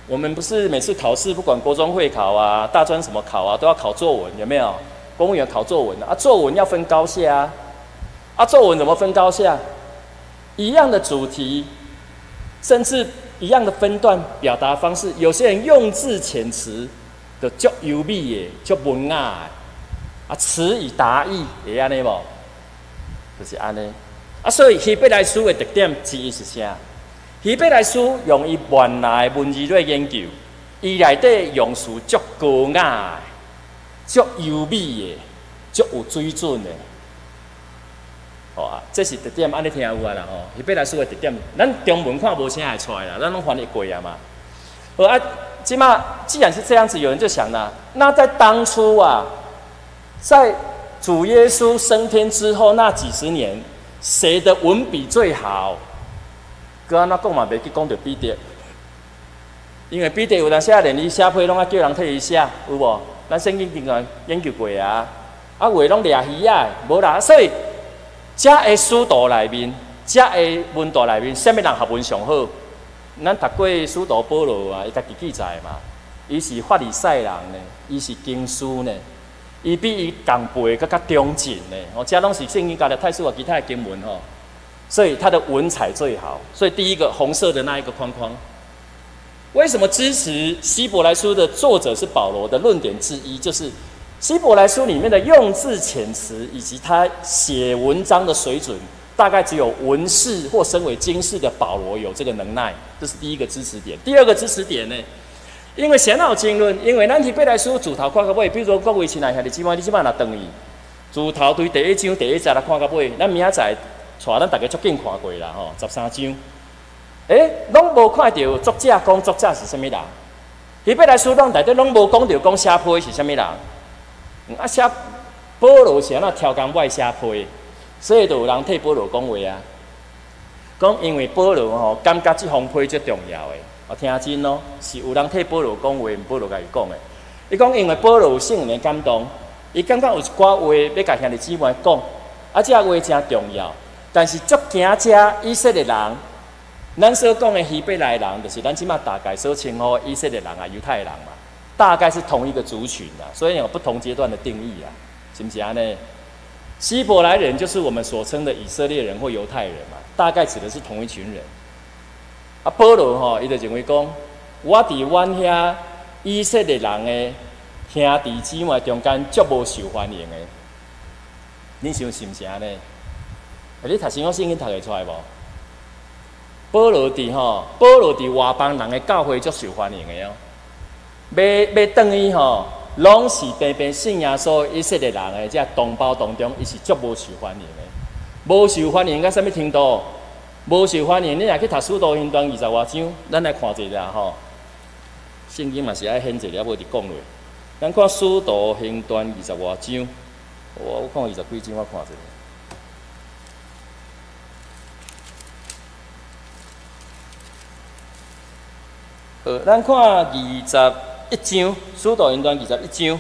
我们不是每次考试，不管国中会考啊、大专什么考啊，都要考作文，有没有？公务员考作文啊，作文要分高下啊，作文怎么分高下？一样的主题，甚至一样的分段表达方式，有些人用字遣词就足优美的、足文雅的，词以达意，会安尼无？就是安尼。所以希伯来书的特点之一是啥？希伯来书用伊原来文字来研究，伊内底用词足高雅的。足优美的，足有水准的，这是特点，安尼听有啊啦吼。希伯来书的特点，咱中文看无啥会出来啦，咱拢翻译过啊嘛。即马既然是这样子，有人就想啦，那在当初啊，在主耶稣升天之后那几十年，谁的文笔最好？搁安怎讲嘛，袂去讲到彼得，因为彼得有当时连伊写批拢叫人替伊写，有无？咱圣经经常研究过啊，话拢掠鱼啊，无啦。所以，这个使徒内面，这个文道内面，什么人学问上好？咱读过使徒保罗啊，伊家己记载嘛，伊是法利赛人呢，伊是经师呢，伊比伊同辈更加忠谨呢。这拢是圣经家的太书啊，其他的经文吼，所以他的文采最好。所以第一个红色的那一个框框。为什么支持希伯来书的作者是保罗的论点之一，就是希伯来书里面的用字遣词以及他写文章的水准，大概只有文士或身为经士的保罗有这个能耐，这是第一个支持点。第二个支持点呢，因为先有经论，因为咱希伯来书自头看到尾，比如说各位亲爱兄弟姊妹，你即摆若等伊，自头对第一章第一节来看到尾，咱明仔载带咱大家足紧看过啦吼，13章。拢无看到作者讲作者是啥物人？希伯来书拢内底拢无讲到讲写批是啥物人？写保罗是安怎挑工外写批，所以就有人替保罗讲话啊。讲因为保罗吼感觉这封批最重要的，我听真咯，是有人替保罗讲话，保罗甲伊讲的。伊讲因为保罗有圣灵的感动，伊感觉有一寡话要甲兄弟姊妹讲，这话真重要。但是足惊这以色列人。咱所讲的希伯来人，就是咱即马大概所称呼以色列人啊、犹太人嘛，大概是同一个族群啦，所以有不同阶段的定义啊，是不是安尼？希伯来人就是我们所称的以色列人或犹太人嘛，大概指的是同一群人。保罗吼，伊就认为讲，我伫阮遐以色列人的兄弟姊妹中间足无受欢迎的，你想是不是安尼？你读圣经读会出来无？保罗伫外邦人的教会足受欢迎的哦。要等于吼，拢是平平信耶稣以色列人的这同胞当中，伊是足无受欢迎的。无受欢迎到什么程度？无受欢迎，你若去读《使徒行传》20外章，咱来看一下吼。圣经嘛是爱显一了，无伫讲落。咱看《使徒行传》20外章，我看20几章，我看一下。咱看21章，《使徒行传》21章，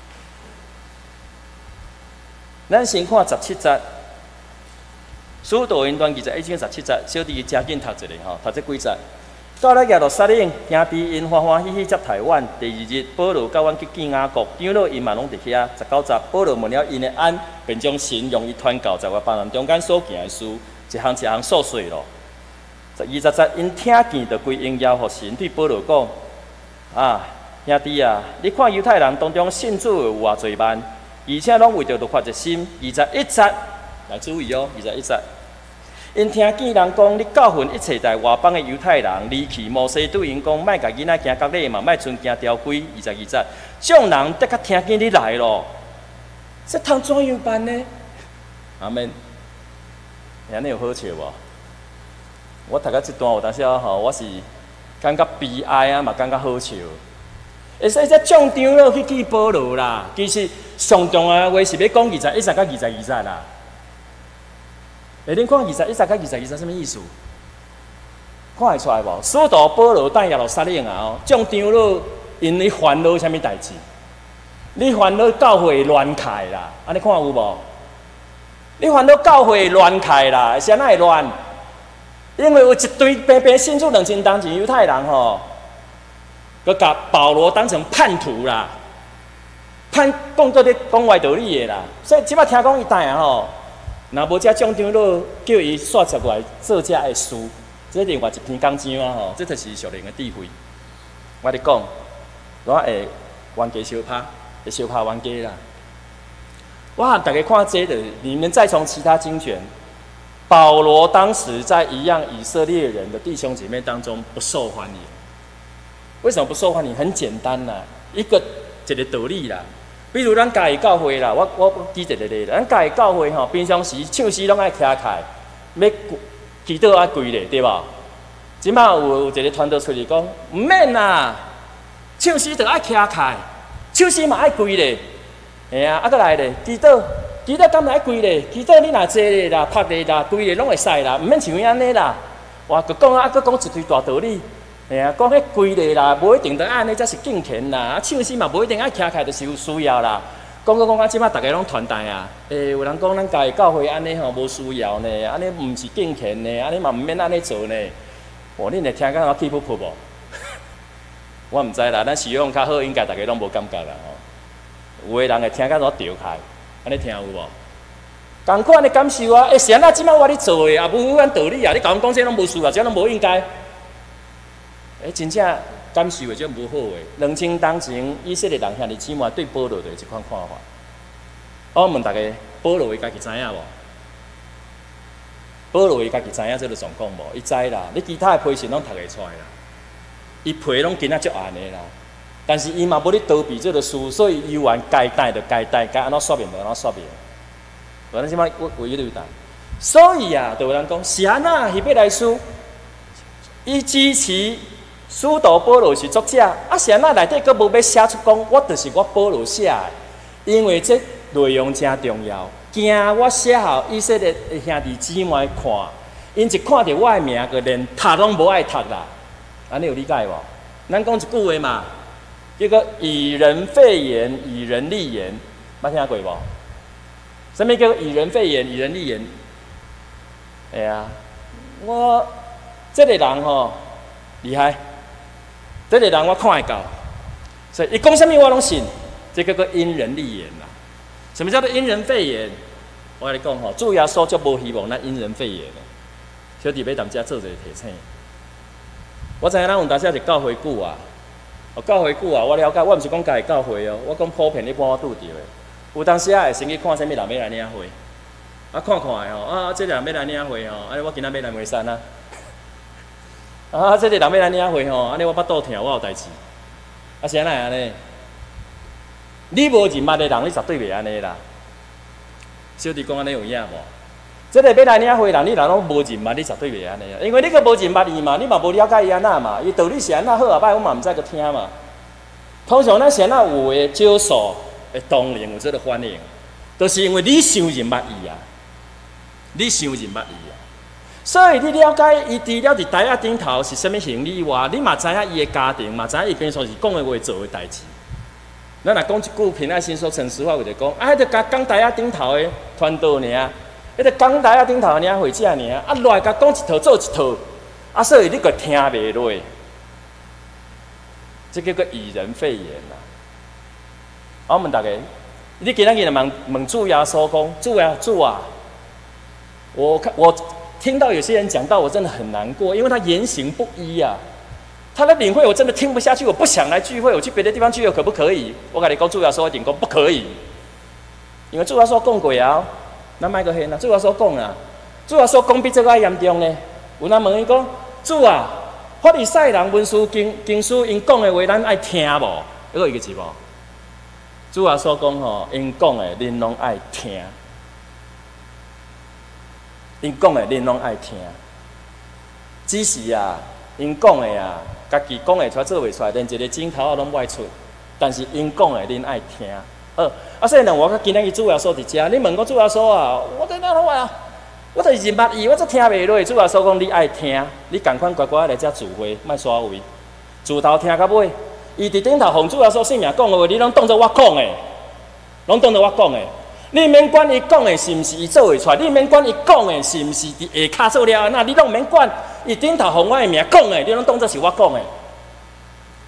咱先看17节，《使徒行传》21章17节，小弟加紧读一下吼，读这几节。到了耶路撒冷，兄弟因欢欢喜喜接待阮。第二日，保罗甲阮去见雅各，长老因嘛拢伫遐。19节，保罗问了因的安，便将神用伊传教在外邦人中间所行的事，一项一项数碎咯。20节，因听见就归荣耀互神，对保罗讲：兄弟啊，你看犹太人当中信主有偌侪万，而且拢为着律法一心。21节，来注意哦，21节，因听见人讲，你教训一切在外邦的犹太人，离弃摩西对因讲，莫甲囡仔行割礼嘛，莫存行条规。22节，众人得较听见你来咯，这通怎样办呢？阿门。安尼有好笑无？我读到这段有当时吼，我是感觉悲哀啊，嘛感觉好笑。会使这众长老去见保罗啦，其实上重要的话是要讲21节到22节啦。恁看21节到22节什么意思？看会出来无？使徒保罗带耶路撒冷啊，众长老因你烦恼什么代志？你烦恼教会乱开啦，安尼看有无？你烦恼教会乱开啦，是安怎会乱？因为有一堆平平信主2000多年犹太人吼， 佮把保罗当成叛徒啦，讲到咧讲歪道理的啦。所以即摆听讲伊带啊吼，若无遮奖长老叫伊刷出来做遮的书，这另外一篇讲章啊吼，这就是属灵的智慧。我咧讲，我会冤家相拍，会相拍冤家啦。我和大家看这个，你们再从其他经卷，保罗当时在一样以色列人的弟兄姐妹当中不受欢迎。为什么不受欢迎？很简单啦，一个道理啦。比如咱家己教会啦，我举一个例，咱家己教会吼，平常时唱诗拢爱徛开，要祈祷爱跪咧，对吧？即摆有一个传道出嚟讲，唔免啦，唱诗就爱徛开，唱诗嘛爱跪咧。哎呀，啊，再来咧，祈祷敢来跪咧？祈祷你若坐咧啦、趴咧啦、跪咧拢会使啦，唔免像伊安尼啦。哇，佮讲啊，佮讲一堆大道理。哎呀，讲迄跪咧啦，无一定得安尼才是敬虔啦。啊，唱诗嘛无一定爱徛开，就是有需要啦。讲啊，即摆大家拢传代啊。有人讲咱家己教会安尼吼无需要呢，安尼毋是敬虔呢，安尼嘛毋免安尼做呢。哦，恁会听讲我气噗噗无？我毋知啦，咱使用较好，应该大家拢无感觉啦吼。有的人会听甲我调开，安尼听有无？同款的感受啊！是安那即摆我咧做的，也无有按道理啊！你甲阮讲这拢无需要，这拢无应该。真正感受的就无好的。2000当前以色列人兄弟姊妹对保罗的一款看法。我问大家，保罗伊家己知影无？保罗伊家己知影这个状况无？伊知啦，你其他的批信拢读会出来啦。伊批拢今仔足暗的啦。但是伊嘛无咧逃避这个事，所以伊完该带就该带，该安怎说明就安怎说明。反正即摆我唯一留单。所以啊，就有人讲，是安那希伯来书，伊支持使徒保罗是作者，啊是安那内底佫无要写出讲，我就是我保罗写的，因为这内容真重要，惊我写互以色列的兄弟姊妹看，因一看到我的名，佫连读拢无爱读啦。安尼有理解无？咱讲一句话嘛。叫做以人废言，以人立言，捌听过无？什么叫以人废言，以人立言？哎呀，我这个人吼厉害，这个人我看会到，所以伊讲什么我拢信，这叫做因人立言啦。什么叫做因人废言？我跟你讲吼，主耶稣就无希望咱因人废言的。小弟要踮遮做一个提醒。我知影咱有当时是教会久啊。教会久啊，我了解，我毋是讲家己教会哦，我讲普遍一般我拄着的。有当时会先去看啥物人要来领会，啊看看的吼，啊这个人要来领会吼，安尼我今仔要来梅山啊，啊这个人要来领会吼，安尼我腹肚痛，我有代志，啊是安尼安尼，你无人捌的人，你绝对袂安尼啦。小弟讲安尼有影无？这个要来领会人，你若拢无人捌，你绝对袂安尼啊！因为你个无人捌伊嘛，你嘛无了解伊安那嘛，伊道理是安那好啊歹，我嘛毋知个听嘛。通常咱是安那有诶少数会当然有这个反应，就是因为你伤人捌伊啊，你伤人捌伊啊，所以你了解伊除了伫台仔顶头是啥物行李外，你嘛知影伊诶家庭，嘛知影伊平常是讲诶话、做诶代志。咱若讲一句平安心说诚实话，有就讲，啊，迄个讲台仔顶头诶传道尔。迄个讲台仔顶头尔会者尔，啊，来甲讲一套做一套，啊，所以你个听袂落，这叫做以人废言啦。我问大家，你今仔日问主耶稣讲，主啊，我听到有些人讲到，我真的很难过，因为他言行不一啊。他的领会我真的听不下去，我不想来聚会，我去别的地方聚会可不可以？我跟你讲，主耶稣一定讲不可以，因为主耶稣讲过啊。咱莫阁现啊！主耶稣讲啊，主耶稣讲比这个还严重呢。有人问伊讲，主啊，法利赛人文书经书因讲的话，咱爱听无？迄个一个字无？主耶稣讲吼，因讲的恁拢爱听，因讲的恁拢爱听。只是啊，因讲的啊，家己讲的出来做袂出来，连一个镜头拢不爱出。但是因讲的恁爱听。所以呢，我今仔日主耶稣伫遮，你问我主耶稣啊，我在哪落啊？我就是认捌伊，我则听袂落。主耶稣讲你爱听，你共款乖乖来遮聚会，莫刷位，自头听到尾。伊伫顶头奉主耶稣性命讲的话，你拢当作我讲的，拢当作我讲的。你免管伊讲的是毋是伊做会出来，你免管伊讲的是毋是伫下骹做了安那，你拢免管伊顶头奉我的名讲的，你拢当作是我讲的。我跟你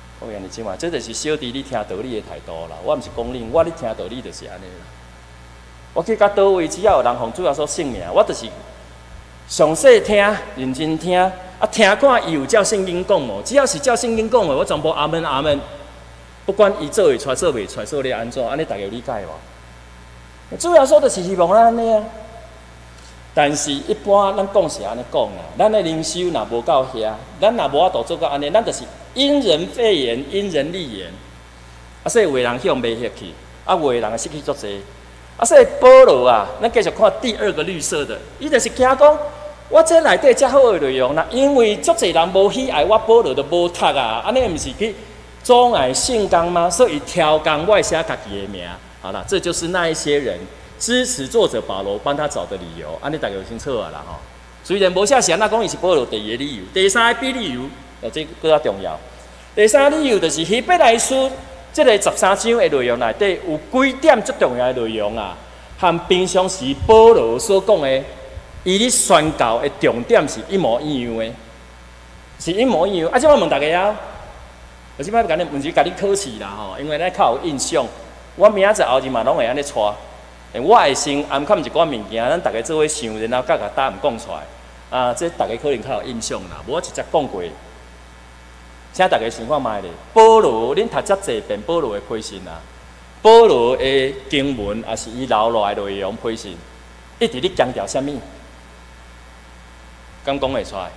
的即嘛，这就是小弟你听道理的态度啦。我毋是讲恁，我咧听道理就是安尼啦。我去到倒位，只要有人奉主耶稣性命，我就是详细听，认真听，啊听看伊有照圣经讲无？只要是照圣经讲的，我全部阿门阿门。不管伊做会出来，做袂出来，做咧安怎，安尼大家有理解无？主耶稣就是希望咱安尼啊。但是，一般咱讲是安尼讲啦，咱的灵修若无到遐，咱若无法度做到安尼，咱就是因人废言，因人立言，啊，所以为人向袂遐去，啊，为人失去足济，啊，所以保罗啊，咱继续看第二个绿色的，伊就是惊讲，我这内底遮好的内容啦，因为足济人无喜爱我保罗都无读啊，安尼毋是去阻碍圣工吗？所以挑工我写家己的名，好了，这就是那一些人。支持作者保罗帮他找的理由，安尼大家有清楚啊啦吼。虽然无写是安那讲，伊是保罗第一个理由，第三个理由，这更加重要。第三个理由就是希伯来书这个13章的内容内底有几点最重要的内容啊，和平常时保罗所讲的，伊咧宣告的重点是一模一样的，是一模一样。啊，即我问大家啊，我即摆甲你，毋是甲你考试啦吼，因为咱较有印象，我明仔载后日嘛拢会安尼带。我会先暗藏一寡物件，咱大家做伙想，然后甲答案讲出来。啊，这大家可能较有印象啦。无我直接讲过，请大家想看卖咧。保罗，恁读遮济遍保罗的批信啊，保罗的经文也是伊留落来的内容批信，一直咧强调啥物？敢讲会出来？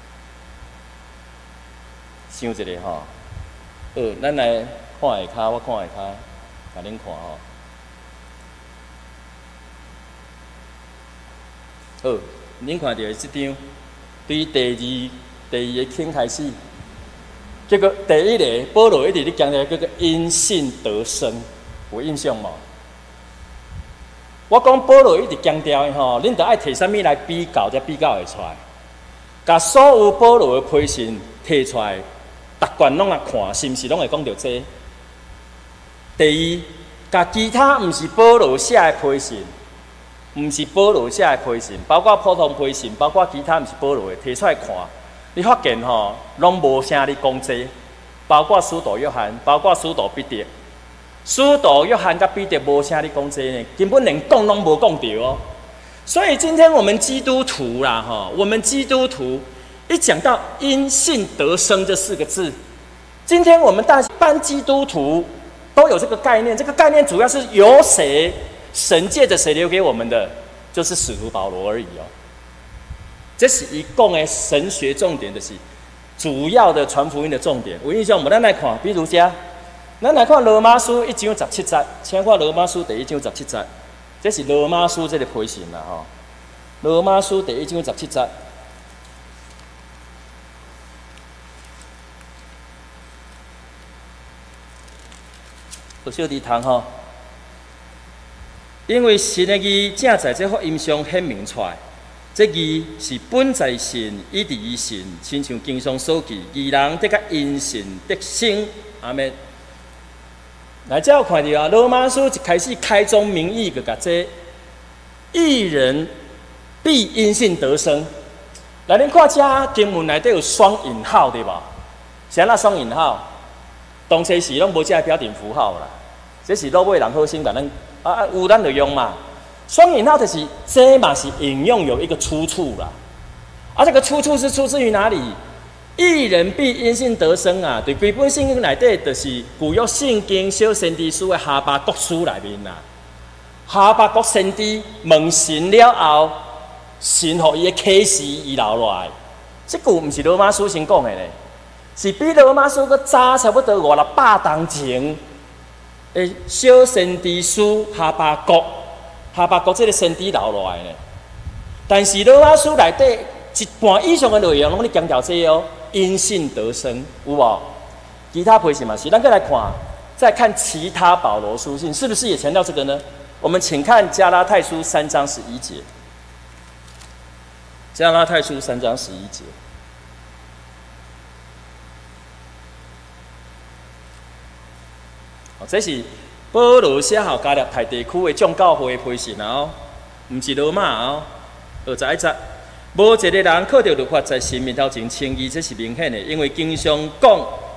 想一下吼。咱来看下骹，我看下骹，甲恁看吼。好，恁看到的这张，对第二个经开始，结果第一个保罗一直咧强调叫做因信得生，有印象无？我讲保罗一直强调的吼，恁得爱摕啥物来比较，才比较会出来。甲所有保罗的批信摕出来，逐卷拢来看，是毋是拢会讲到这？第二，甲其他毋是保罗写的批信。毋是保罗写的批信，包括普通批信，包括其他毋是保罗的，摕出来看，你发现吼，拢无啥咧讲这，包括使徒约翰，包括使徒彼得，使徒约翰甲彼得无啥咧讲这呢，根本连讲拢无讲到哦。所以今天我们基督徒啦，我们基督徒一讲到因信得生这4个字，今天我们大般基督徒都有这个概念，这个概念主要是由谁？神借着谁留给我们的，就是使徒保罗而已哦。这是伊讲的神学重点，就是主要的传福音的重点。有印象无？咱来看，比如遮，咱来看罗马书1章17节，请看罗马书第1章17节，这是罗马书这个批信啦吼。罗马书第1章17节。有小弟读吼。因为神的义正在这福音上显明出来，这义是本在神，以至于神，亲像经上所记，义人得甲因信得生。阿们。来，这有看到啊，罗马书一开始开宗明义就甲这义人必因信得生。来，恁看这经文内底有双引号对吧？是安那双引号？当初时拢无这标点符号啦，这是罗马人好心甲咱。有咱就用嘛。双引号就是这嘛是引用有一个出处啦。这个出处是出自于哪里？义人必因信得生啊！对，规本圣经内底就是旧约圣经小先知书的哈巴谷书内面啦。哈巴谷先知问神了后，神予伊的启示，伊留落来。这句毋是罗马书先讲的咧，是比罗马书搁早差不多500-600年前。小先知书哈巴谷这个先知留落来呢，但是罗马书内底一半以上的内容拢咧强调这哦，因信得生，有无？其他批信嘛是，咱再来看，再看其他保罗书信，是不是也强调这个呢？我们请看加拉太书3章11节，加拉太书3章11节。这是保罗写予加勒泰地区的众教会的批信哦，毋是罗马哦。21节，无一个人靠着律法在神面头前称义，这是明显的，因为经上讲，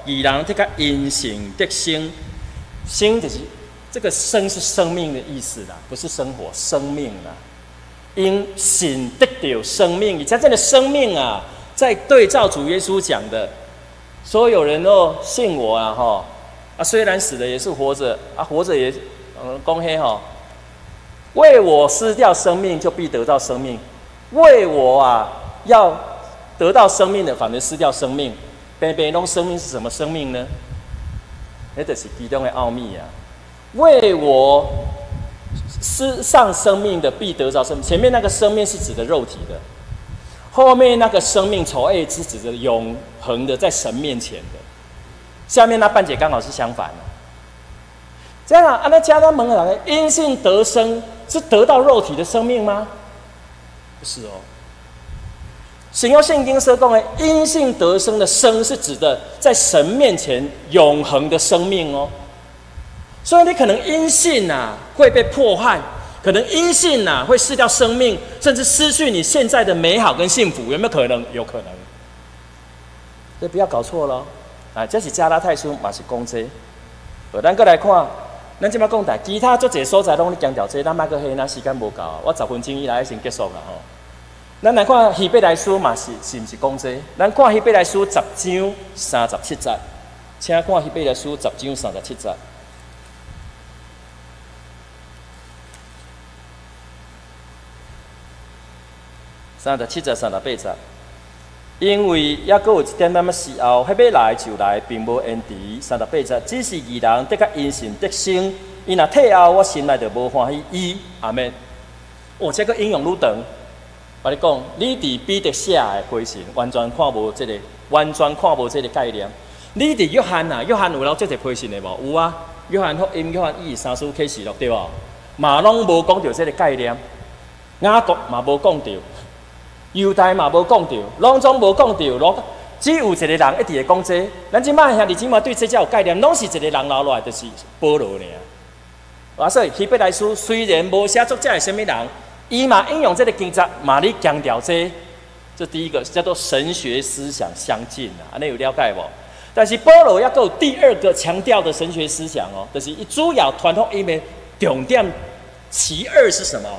义人这个因信得生，生就是这个生是生命的意思啦，不是生活，生命啦。因信得到生命，真正的生命啊，在对照主耶稣讲的，所有人都信我啊，哈啊，虽然死了也是活着啊，活着也公黑哈，为我失掉生命，就必得到生命；为我啊要得到生命的，反而失掉生命。白白弄生命是什么生命呢？那就是其中的奥秘啊！为我失丧生命的，必得着生命。前面那个生命是指的肉体的，后面那个生命筹备是指的永恒的，在神面前的。下面那半节刚好是相反的。这样啊，那加他门来，因信得生，是得到肉体的生命吗？不是哦。神要圣经说讲的因信得生的生，是指的在神面前永恒的生命哦。所以你可能因信啊会被迫害，可能因信啊会失掉生命，甚至失去你现在的美好跟幸福，有没有可能？有可能。所以不要搞错了啊！这是加拉太书嘛是讲这。咱再来看。咱即摆讲台，其他足侪所在拢咧强调这，咱莫搁黑，咱时间无够啊。我10分钟以内先结束啦吼。咱来看希伯来书嘛是毋是讲这？咱看希伯来书10章37节，请看希伯来书10章37节。37节、38节。因为还佫有一点仔时候，迄要来就来，并无延迟。38节，只是义人得甲因信得生，伊若退后，我心内就无欢喜伊。阿们。哦，这个引用愈长。我你讲，你伫彼得写的批信，完全看无这个概念。你伫约翰啊，约翰有了这个批信的无？有啊，约翰福音、约翰1、3书启示录对无？嘛拢无讲到这个概念，雅各嘛无讲到。犹太嘛无讲到，拢总无讲到，只有一个人一直会讲这。咱即摆兄弟姊妹对这才有概念，拢是一个人留落来，就是保罗尔。啊，所以希伯来书虽然无写作者是啥物人，伊嘛应用这个经节，嘛咧强调这。这第一个叫做神学思想相近啊，安尼有了解无？但是保罗还有第二个强调的神学思想哦，就是伊主要传福音的重点，其二是什么？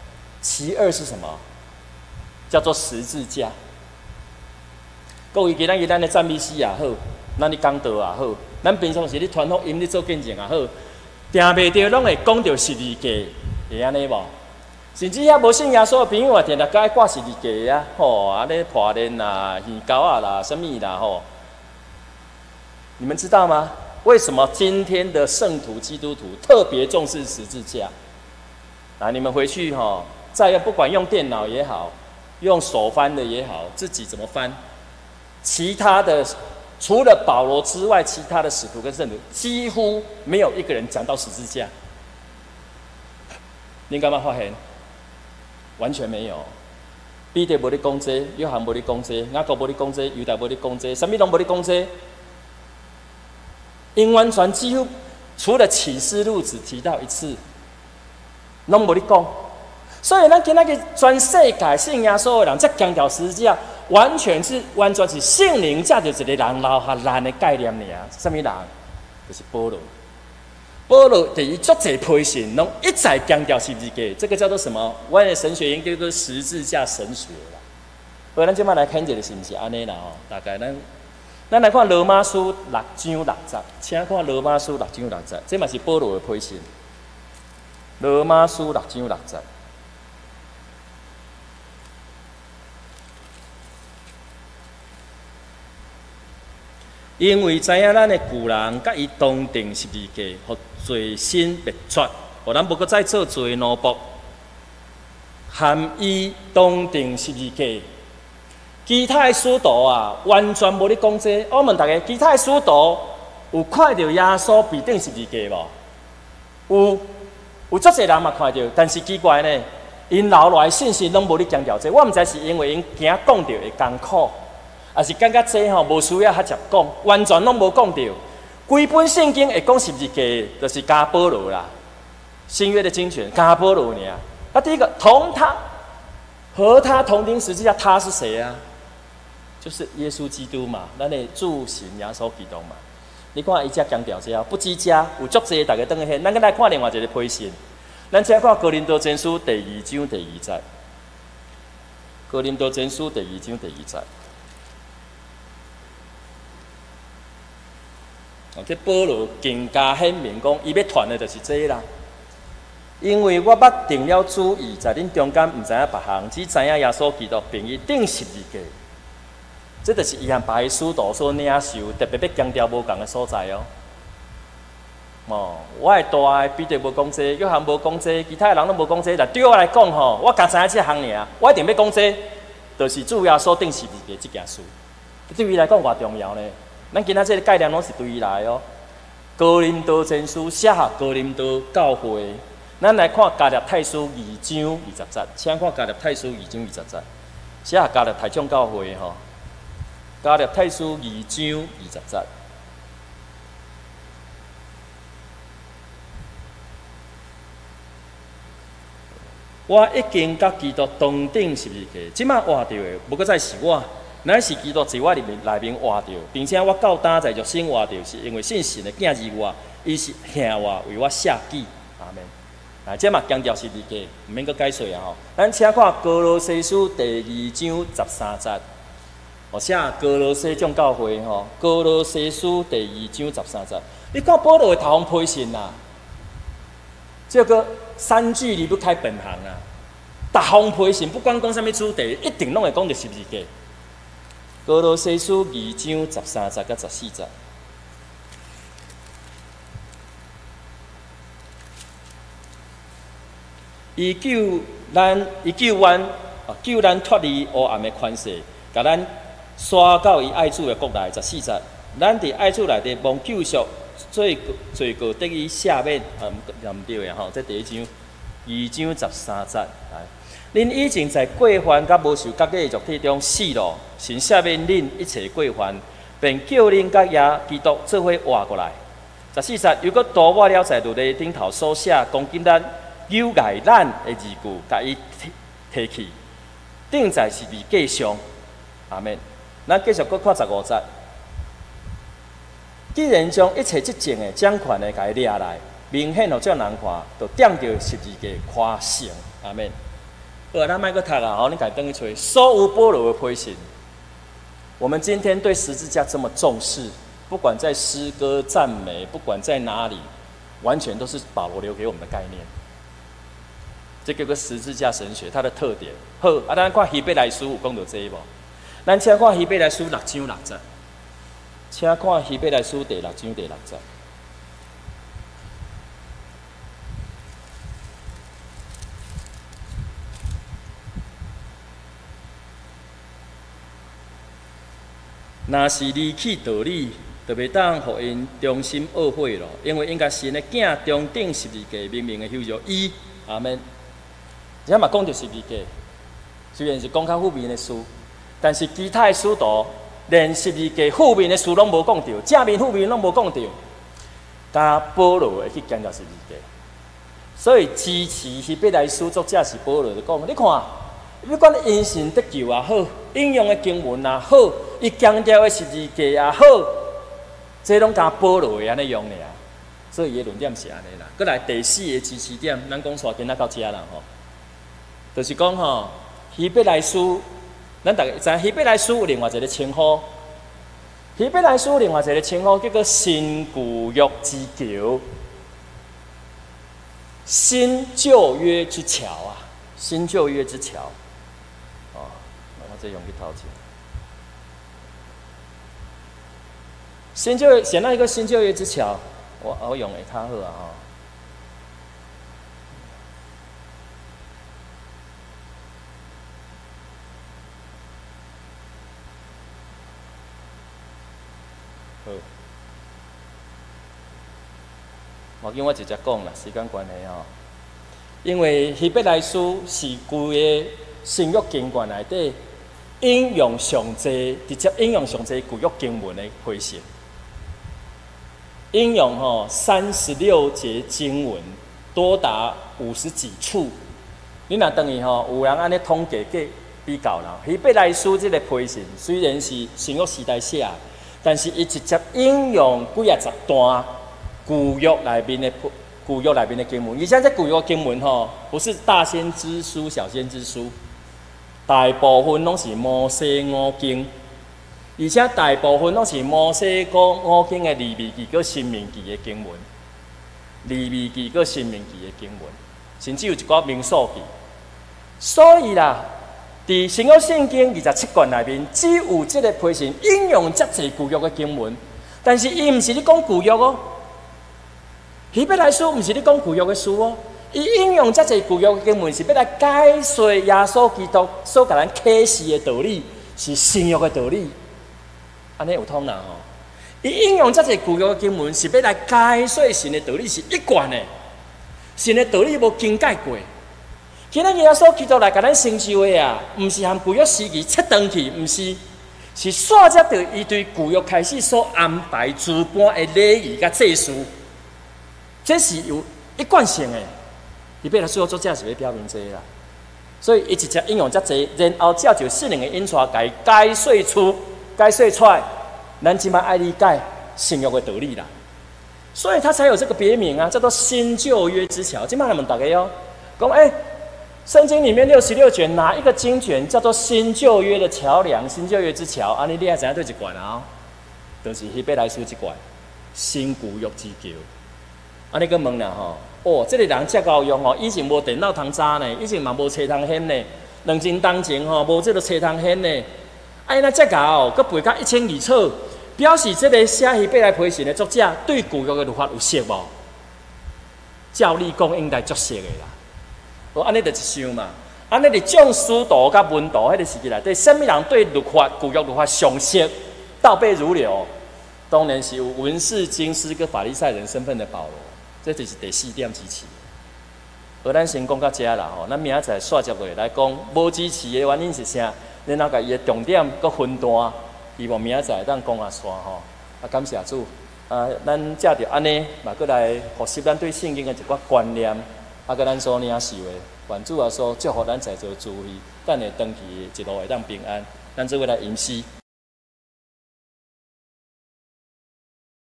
叫做十字架。各位，咱的赞美诗也好，咱的讲道也好，咱平常时咧传福音、咧做见证也好，定袂着拢会讲到十字架，会安尼无？甚至遐无信耶稣的朋友啊，定定爱挂十字架啊，吼，安尼破链啦、鱼膏啊啦、什么啦，吼。你们知道吗？为什么今天的圣徒基督徒特别重视十字架？来，你们回去吼，再不管用电脑也好。用手翻的也好，自己怎么翻？其他的除了保罗之外，其他的使徒跟圣徒几乎没有一个人讲到十字架。你干嘛发现？完全没有。彼得无咧讲这，约翰无咧讲这，雅各无咧讲这，犹大无咧讲这，什么拢无咧讲这。因完全几乎除了启示录只提到一次，拢无咧讲。所以，咱今仔日全世界信耶稣的人，才强调十字架，完全是圣灵架着一个人留下咱的概念尔。什么人？就是保罗。保罗对于足侪批信，拢一再强调十字架，这个叫做什么？我的神学研究叫做十字架神学啦。所以，咱今摆来看一下，是不是安尼啦？吼，大概咱来看罗马书6章6节，请看罗马书6章6节，这嘛是保罗的批信。罗马书6章6节。因为知影咱的旧人甲伊同定十字架，互罪身灭绝，互咱无搁再做罪奴仆，含伊同定十字架。其他的使徒啊，完全无咧讲这。我问大家，其他的使徒有看到耶稣被钉十字架无？有足侪人嘛看到，但是奇怪呢，因留落来信息拢无咧强调这。我毋知是因为因惊讲到会艰苦。也是感觉这吼无需要较接讲，完全拢无讲到。规本圣经会讲十字架，就是加保罗啦。新约的经卷加保罗尔。那第一个和他同钉十字架，他是谁啊？ 就是耶稣基督嘛，咱的主神耶稣基督嘛。你看伊遮强调者，不止遮有足济大家等去，咱来看另外一个批信。咱先看哥林多前书第2章第2节。哥林多前书第2章第2节。这保罗更加显明讲，伊要传的就是这啦。因为我捌定了主意，在恁中间唔知影别项，只知影耶稣基督并伊定12架。这就是伊和别个使徒所领受，特别要强调无共的所在哦。我的大彼得无讲这，约翰无讲这，其他的人都无讲这。但对我来讲吼，我刚知影这项尔，我一定要讲这，就是主耶稣定12架这件事。对伊来讲偌重要呢？咱今仔这个概念拢是对伊来哦。哥林多前书写下哥林多教会，咱来看加勒太书2章20节，请看加勒太书2章20节，写下加勒太宗教会吼。加勒太书2章20节。我已经甲基督同定12架，即摆活着的，无搁再是我，乃是基督在我里面活着，并且我到今在肉身活着，是因为信神的囝儿我，伊是兄我为我舍己。阿门。啊，这嘛强调12架，毋免搁解说啊吼。咱请看哥罗西书第2章13节。写哥罗西众教会吼，哥罗西书第2章13节。你看保罗的头方批信啦，这个3句离不开本行啊。逐项批信，不管讲啥物主题，一定拢会讲到12架。哥罗西书2章13节甲14节。伊救咱脱离黑暗的权势，甲咱刷到伊爱主的国内14节，咱伫爱主内底蒙救赎，罪过得以赦免，毋对呀吼，这第1章2章13节来。恁以前在过犯甲无受割礼的肉体中死咯，神赦免恁一切过犯，并叫恁甲耶基督做伙活过来。14节又搁多我了在路的顶头所写攻击咱、有害咱的字句，甲伊提去，钉在12架上。阿免。咱继续搁看15节。既然将一切执政的、掌权的，甲伊掠来，明显互众人看，就点着12架夸胜。阿免。好，咱莫搁读啊！吼，你家等去找所有保罗的批信。我们今天对十字架这么重视，不管在诗歌赞美，不管在哪里，完全都是保罗留给我们的概念。这叫做十字架神学，它的特点。好，咱看希伯来书有讲到这无？咱请看希伯来书6章6节，请看希伯来书第6章第6节。若是离弃道理，就袂当互因忠心懊悔咯。因为应该神的囝中顶12架，明明的羞辱伊。阿免。而嘛讲到12架，虽然是讲较负面的事，但是其他的使徒连12架负面的事拢无讲到，正面负面拢无讲到，加保罗会去强调12架。所以支持希伯来书作者是保罗就讲，你看。不管因信得救也好，引用的经文也好，伊强调的12架也好，这拢加保罗的安尼用尔。所以伊的论点是安尼啦。搁来第4个支持点，咱讲煞今仔到遮啦吼，就是讲吼，希伯来书，咱大家知希伯来书有另外一个称呼，希伯来书另外一个称呼叫做新旧约之桥，新旧约之桥啊，新旧约之桥。这用去头前，新旧约选到一个新旧约之桥，我用的较好啊吼。好，我紧我直接讲啦，时间关系吼。因为希伯来书是规个新约经卷内底。引用上济，直接引用上济旧约经文的批信，引用36节经文，多达50几处。你若等于有人安尼统计过， 比较啦。希伯来书这个批信虽然是新约时代写，但是伊直接引用几啊十段旧约内面的经文，而且这旧约经文吼，不是大先知书、小先知书，大部分拢是摩西五经，而且大部分拢是摩西五经的利未记跟申命记的经文，利未记跟申命记的经文，甚至有一寡民数记。所以啦，伫新约圣经27卷内面，只有这个批信引用遮济旧约的经文，但是伊毋是咧讲旧约哦。希伯来书毋是咧讲旧约的书哦，伊引用遮济旧约的经文，是要来解说耶稣基督所甲咱启示的道理，是新约的道理。安尼有通啦吼！伊引用遮济旧约的经文，是要来解说神的道理是一贯的，神的道理无更改过。今仔日耶稣基督来甲咱成就的啊，毋是含旧约时期切断去，毋是，是煞接着伊对旧约开始所安排诸般的礼仪甲祭祀。这是有一贯性的，伊要来最后作者是要表明这个啦，所以伊直接应用遮济，然后照就圣灵的引出来，解说出来，咱即摆爱理解新约的道理啦，所以他才有这个别名啊，叫做新旧约之桥。今摆来问大家哦，讲圣经里面66卷哪一个经卷叫做新旧约的桥梁、新旧约之桥？安尼你也知影对一卷啊，就是希伯来书一卷，新旧约之桥。安尼个问啦吼，这个人遮够用吼，以前无电脑通查呢，以前嘛无册通显呢，2年当前吼无这个册通显呢，那遮够，佮背到1200册，表示这个写希伯来批信的作者对旧约的律法有熟无？照理讲应该足熟的啦。安尼就一想嘛，安尼伫种书读甲文读迄个时期内底，什么人对律法旧约律法上熟、倒背如流？当然是有文士、经师跟法利赛人身份的保罗。这就是第4点支持。而咱先讲到这啦吼，咱明仔载续接落来讲无支持的原因是啥？然后甲伊的重点搁分段，希望明仔载当讲下线吼。感谢主，咱借着安尼，嘛搁来学习咱对圣经的一寡观念，搁咱所领受的，愿主啊所祝福咱在座诸位，等下长期一路会当平安。咱做伙来吟诗。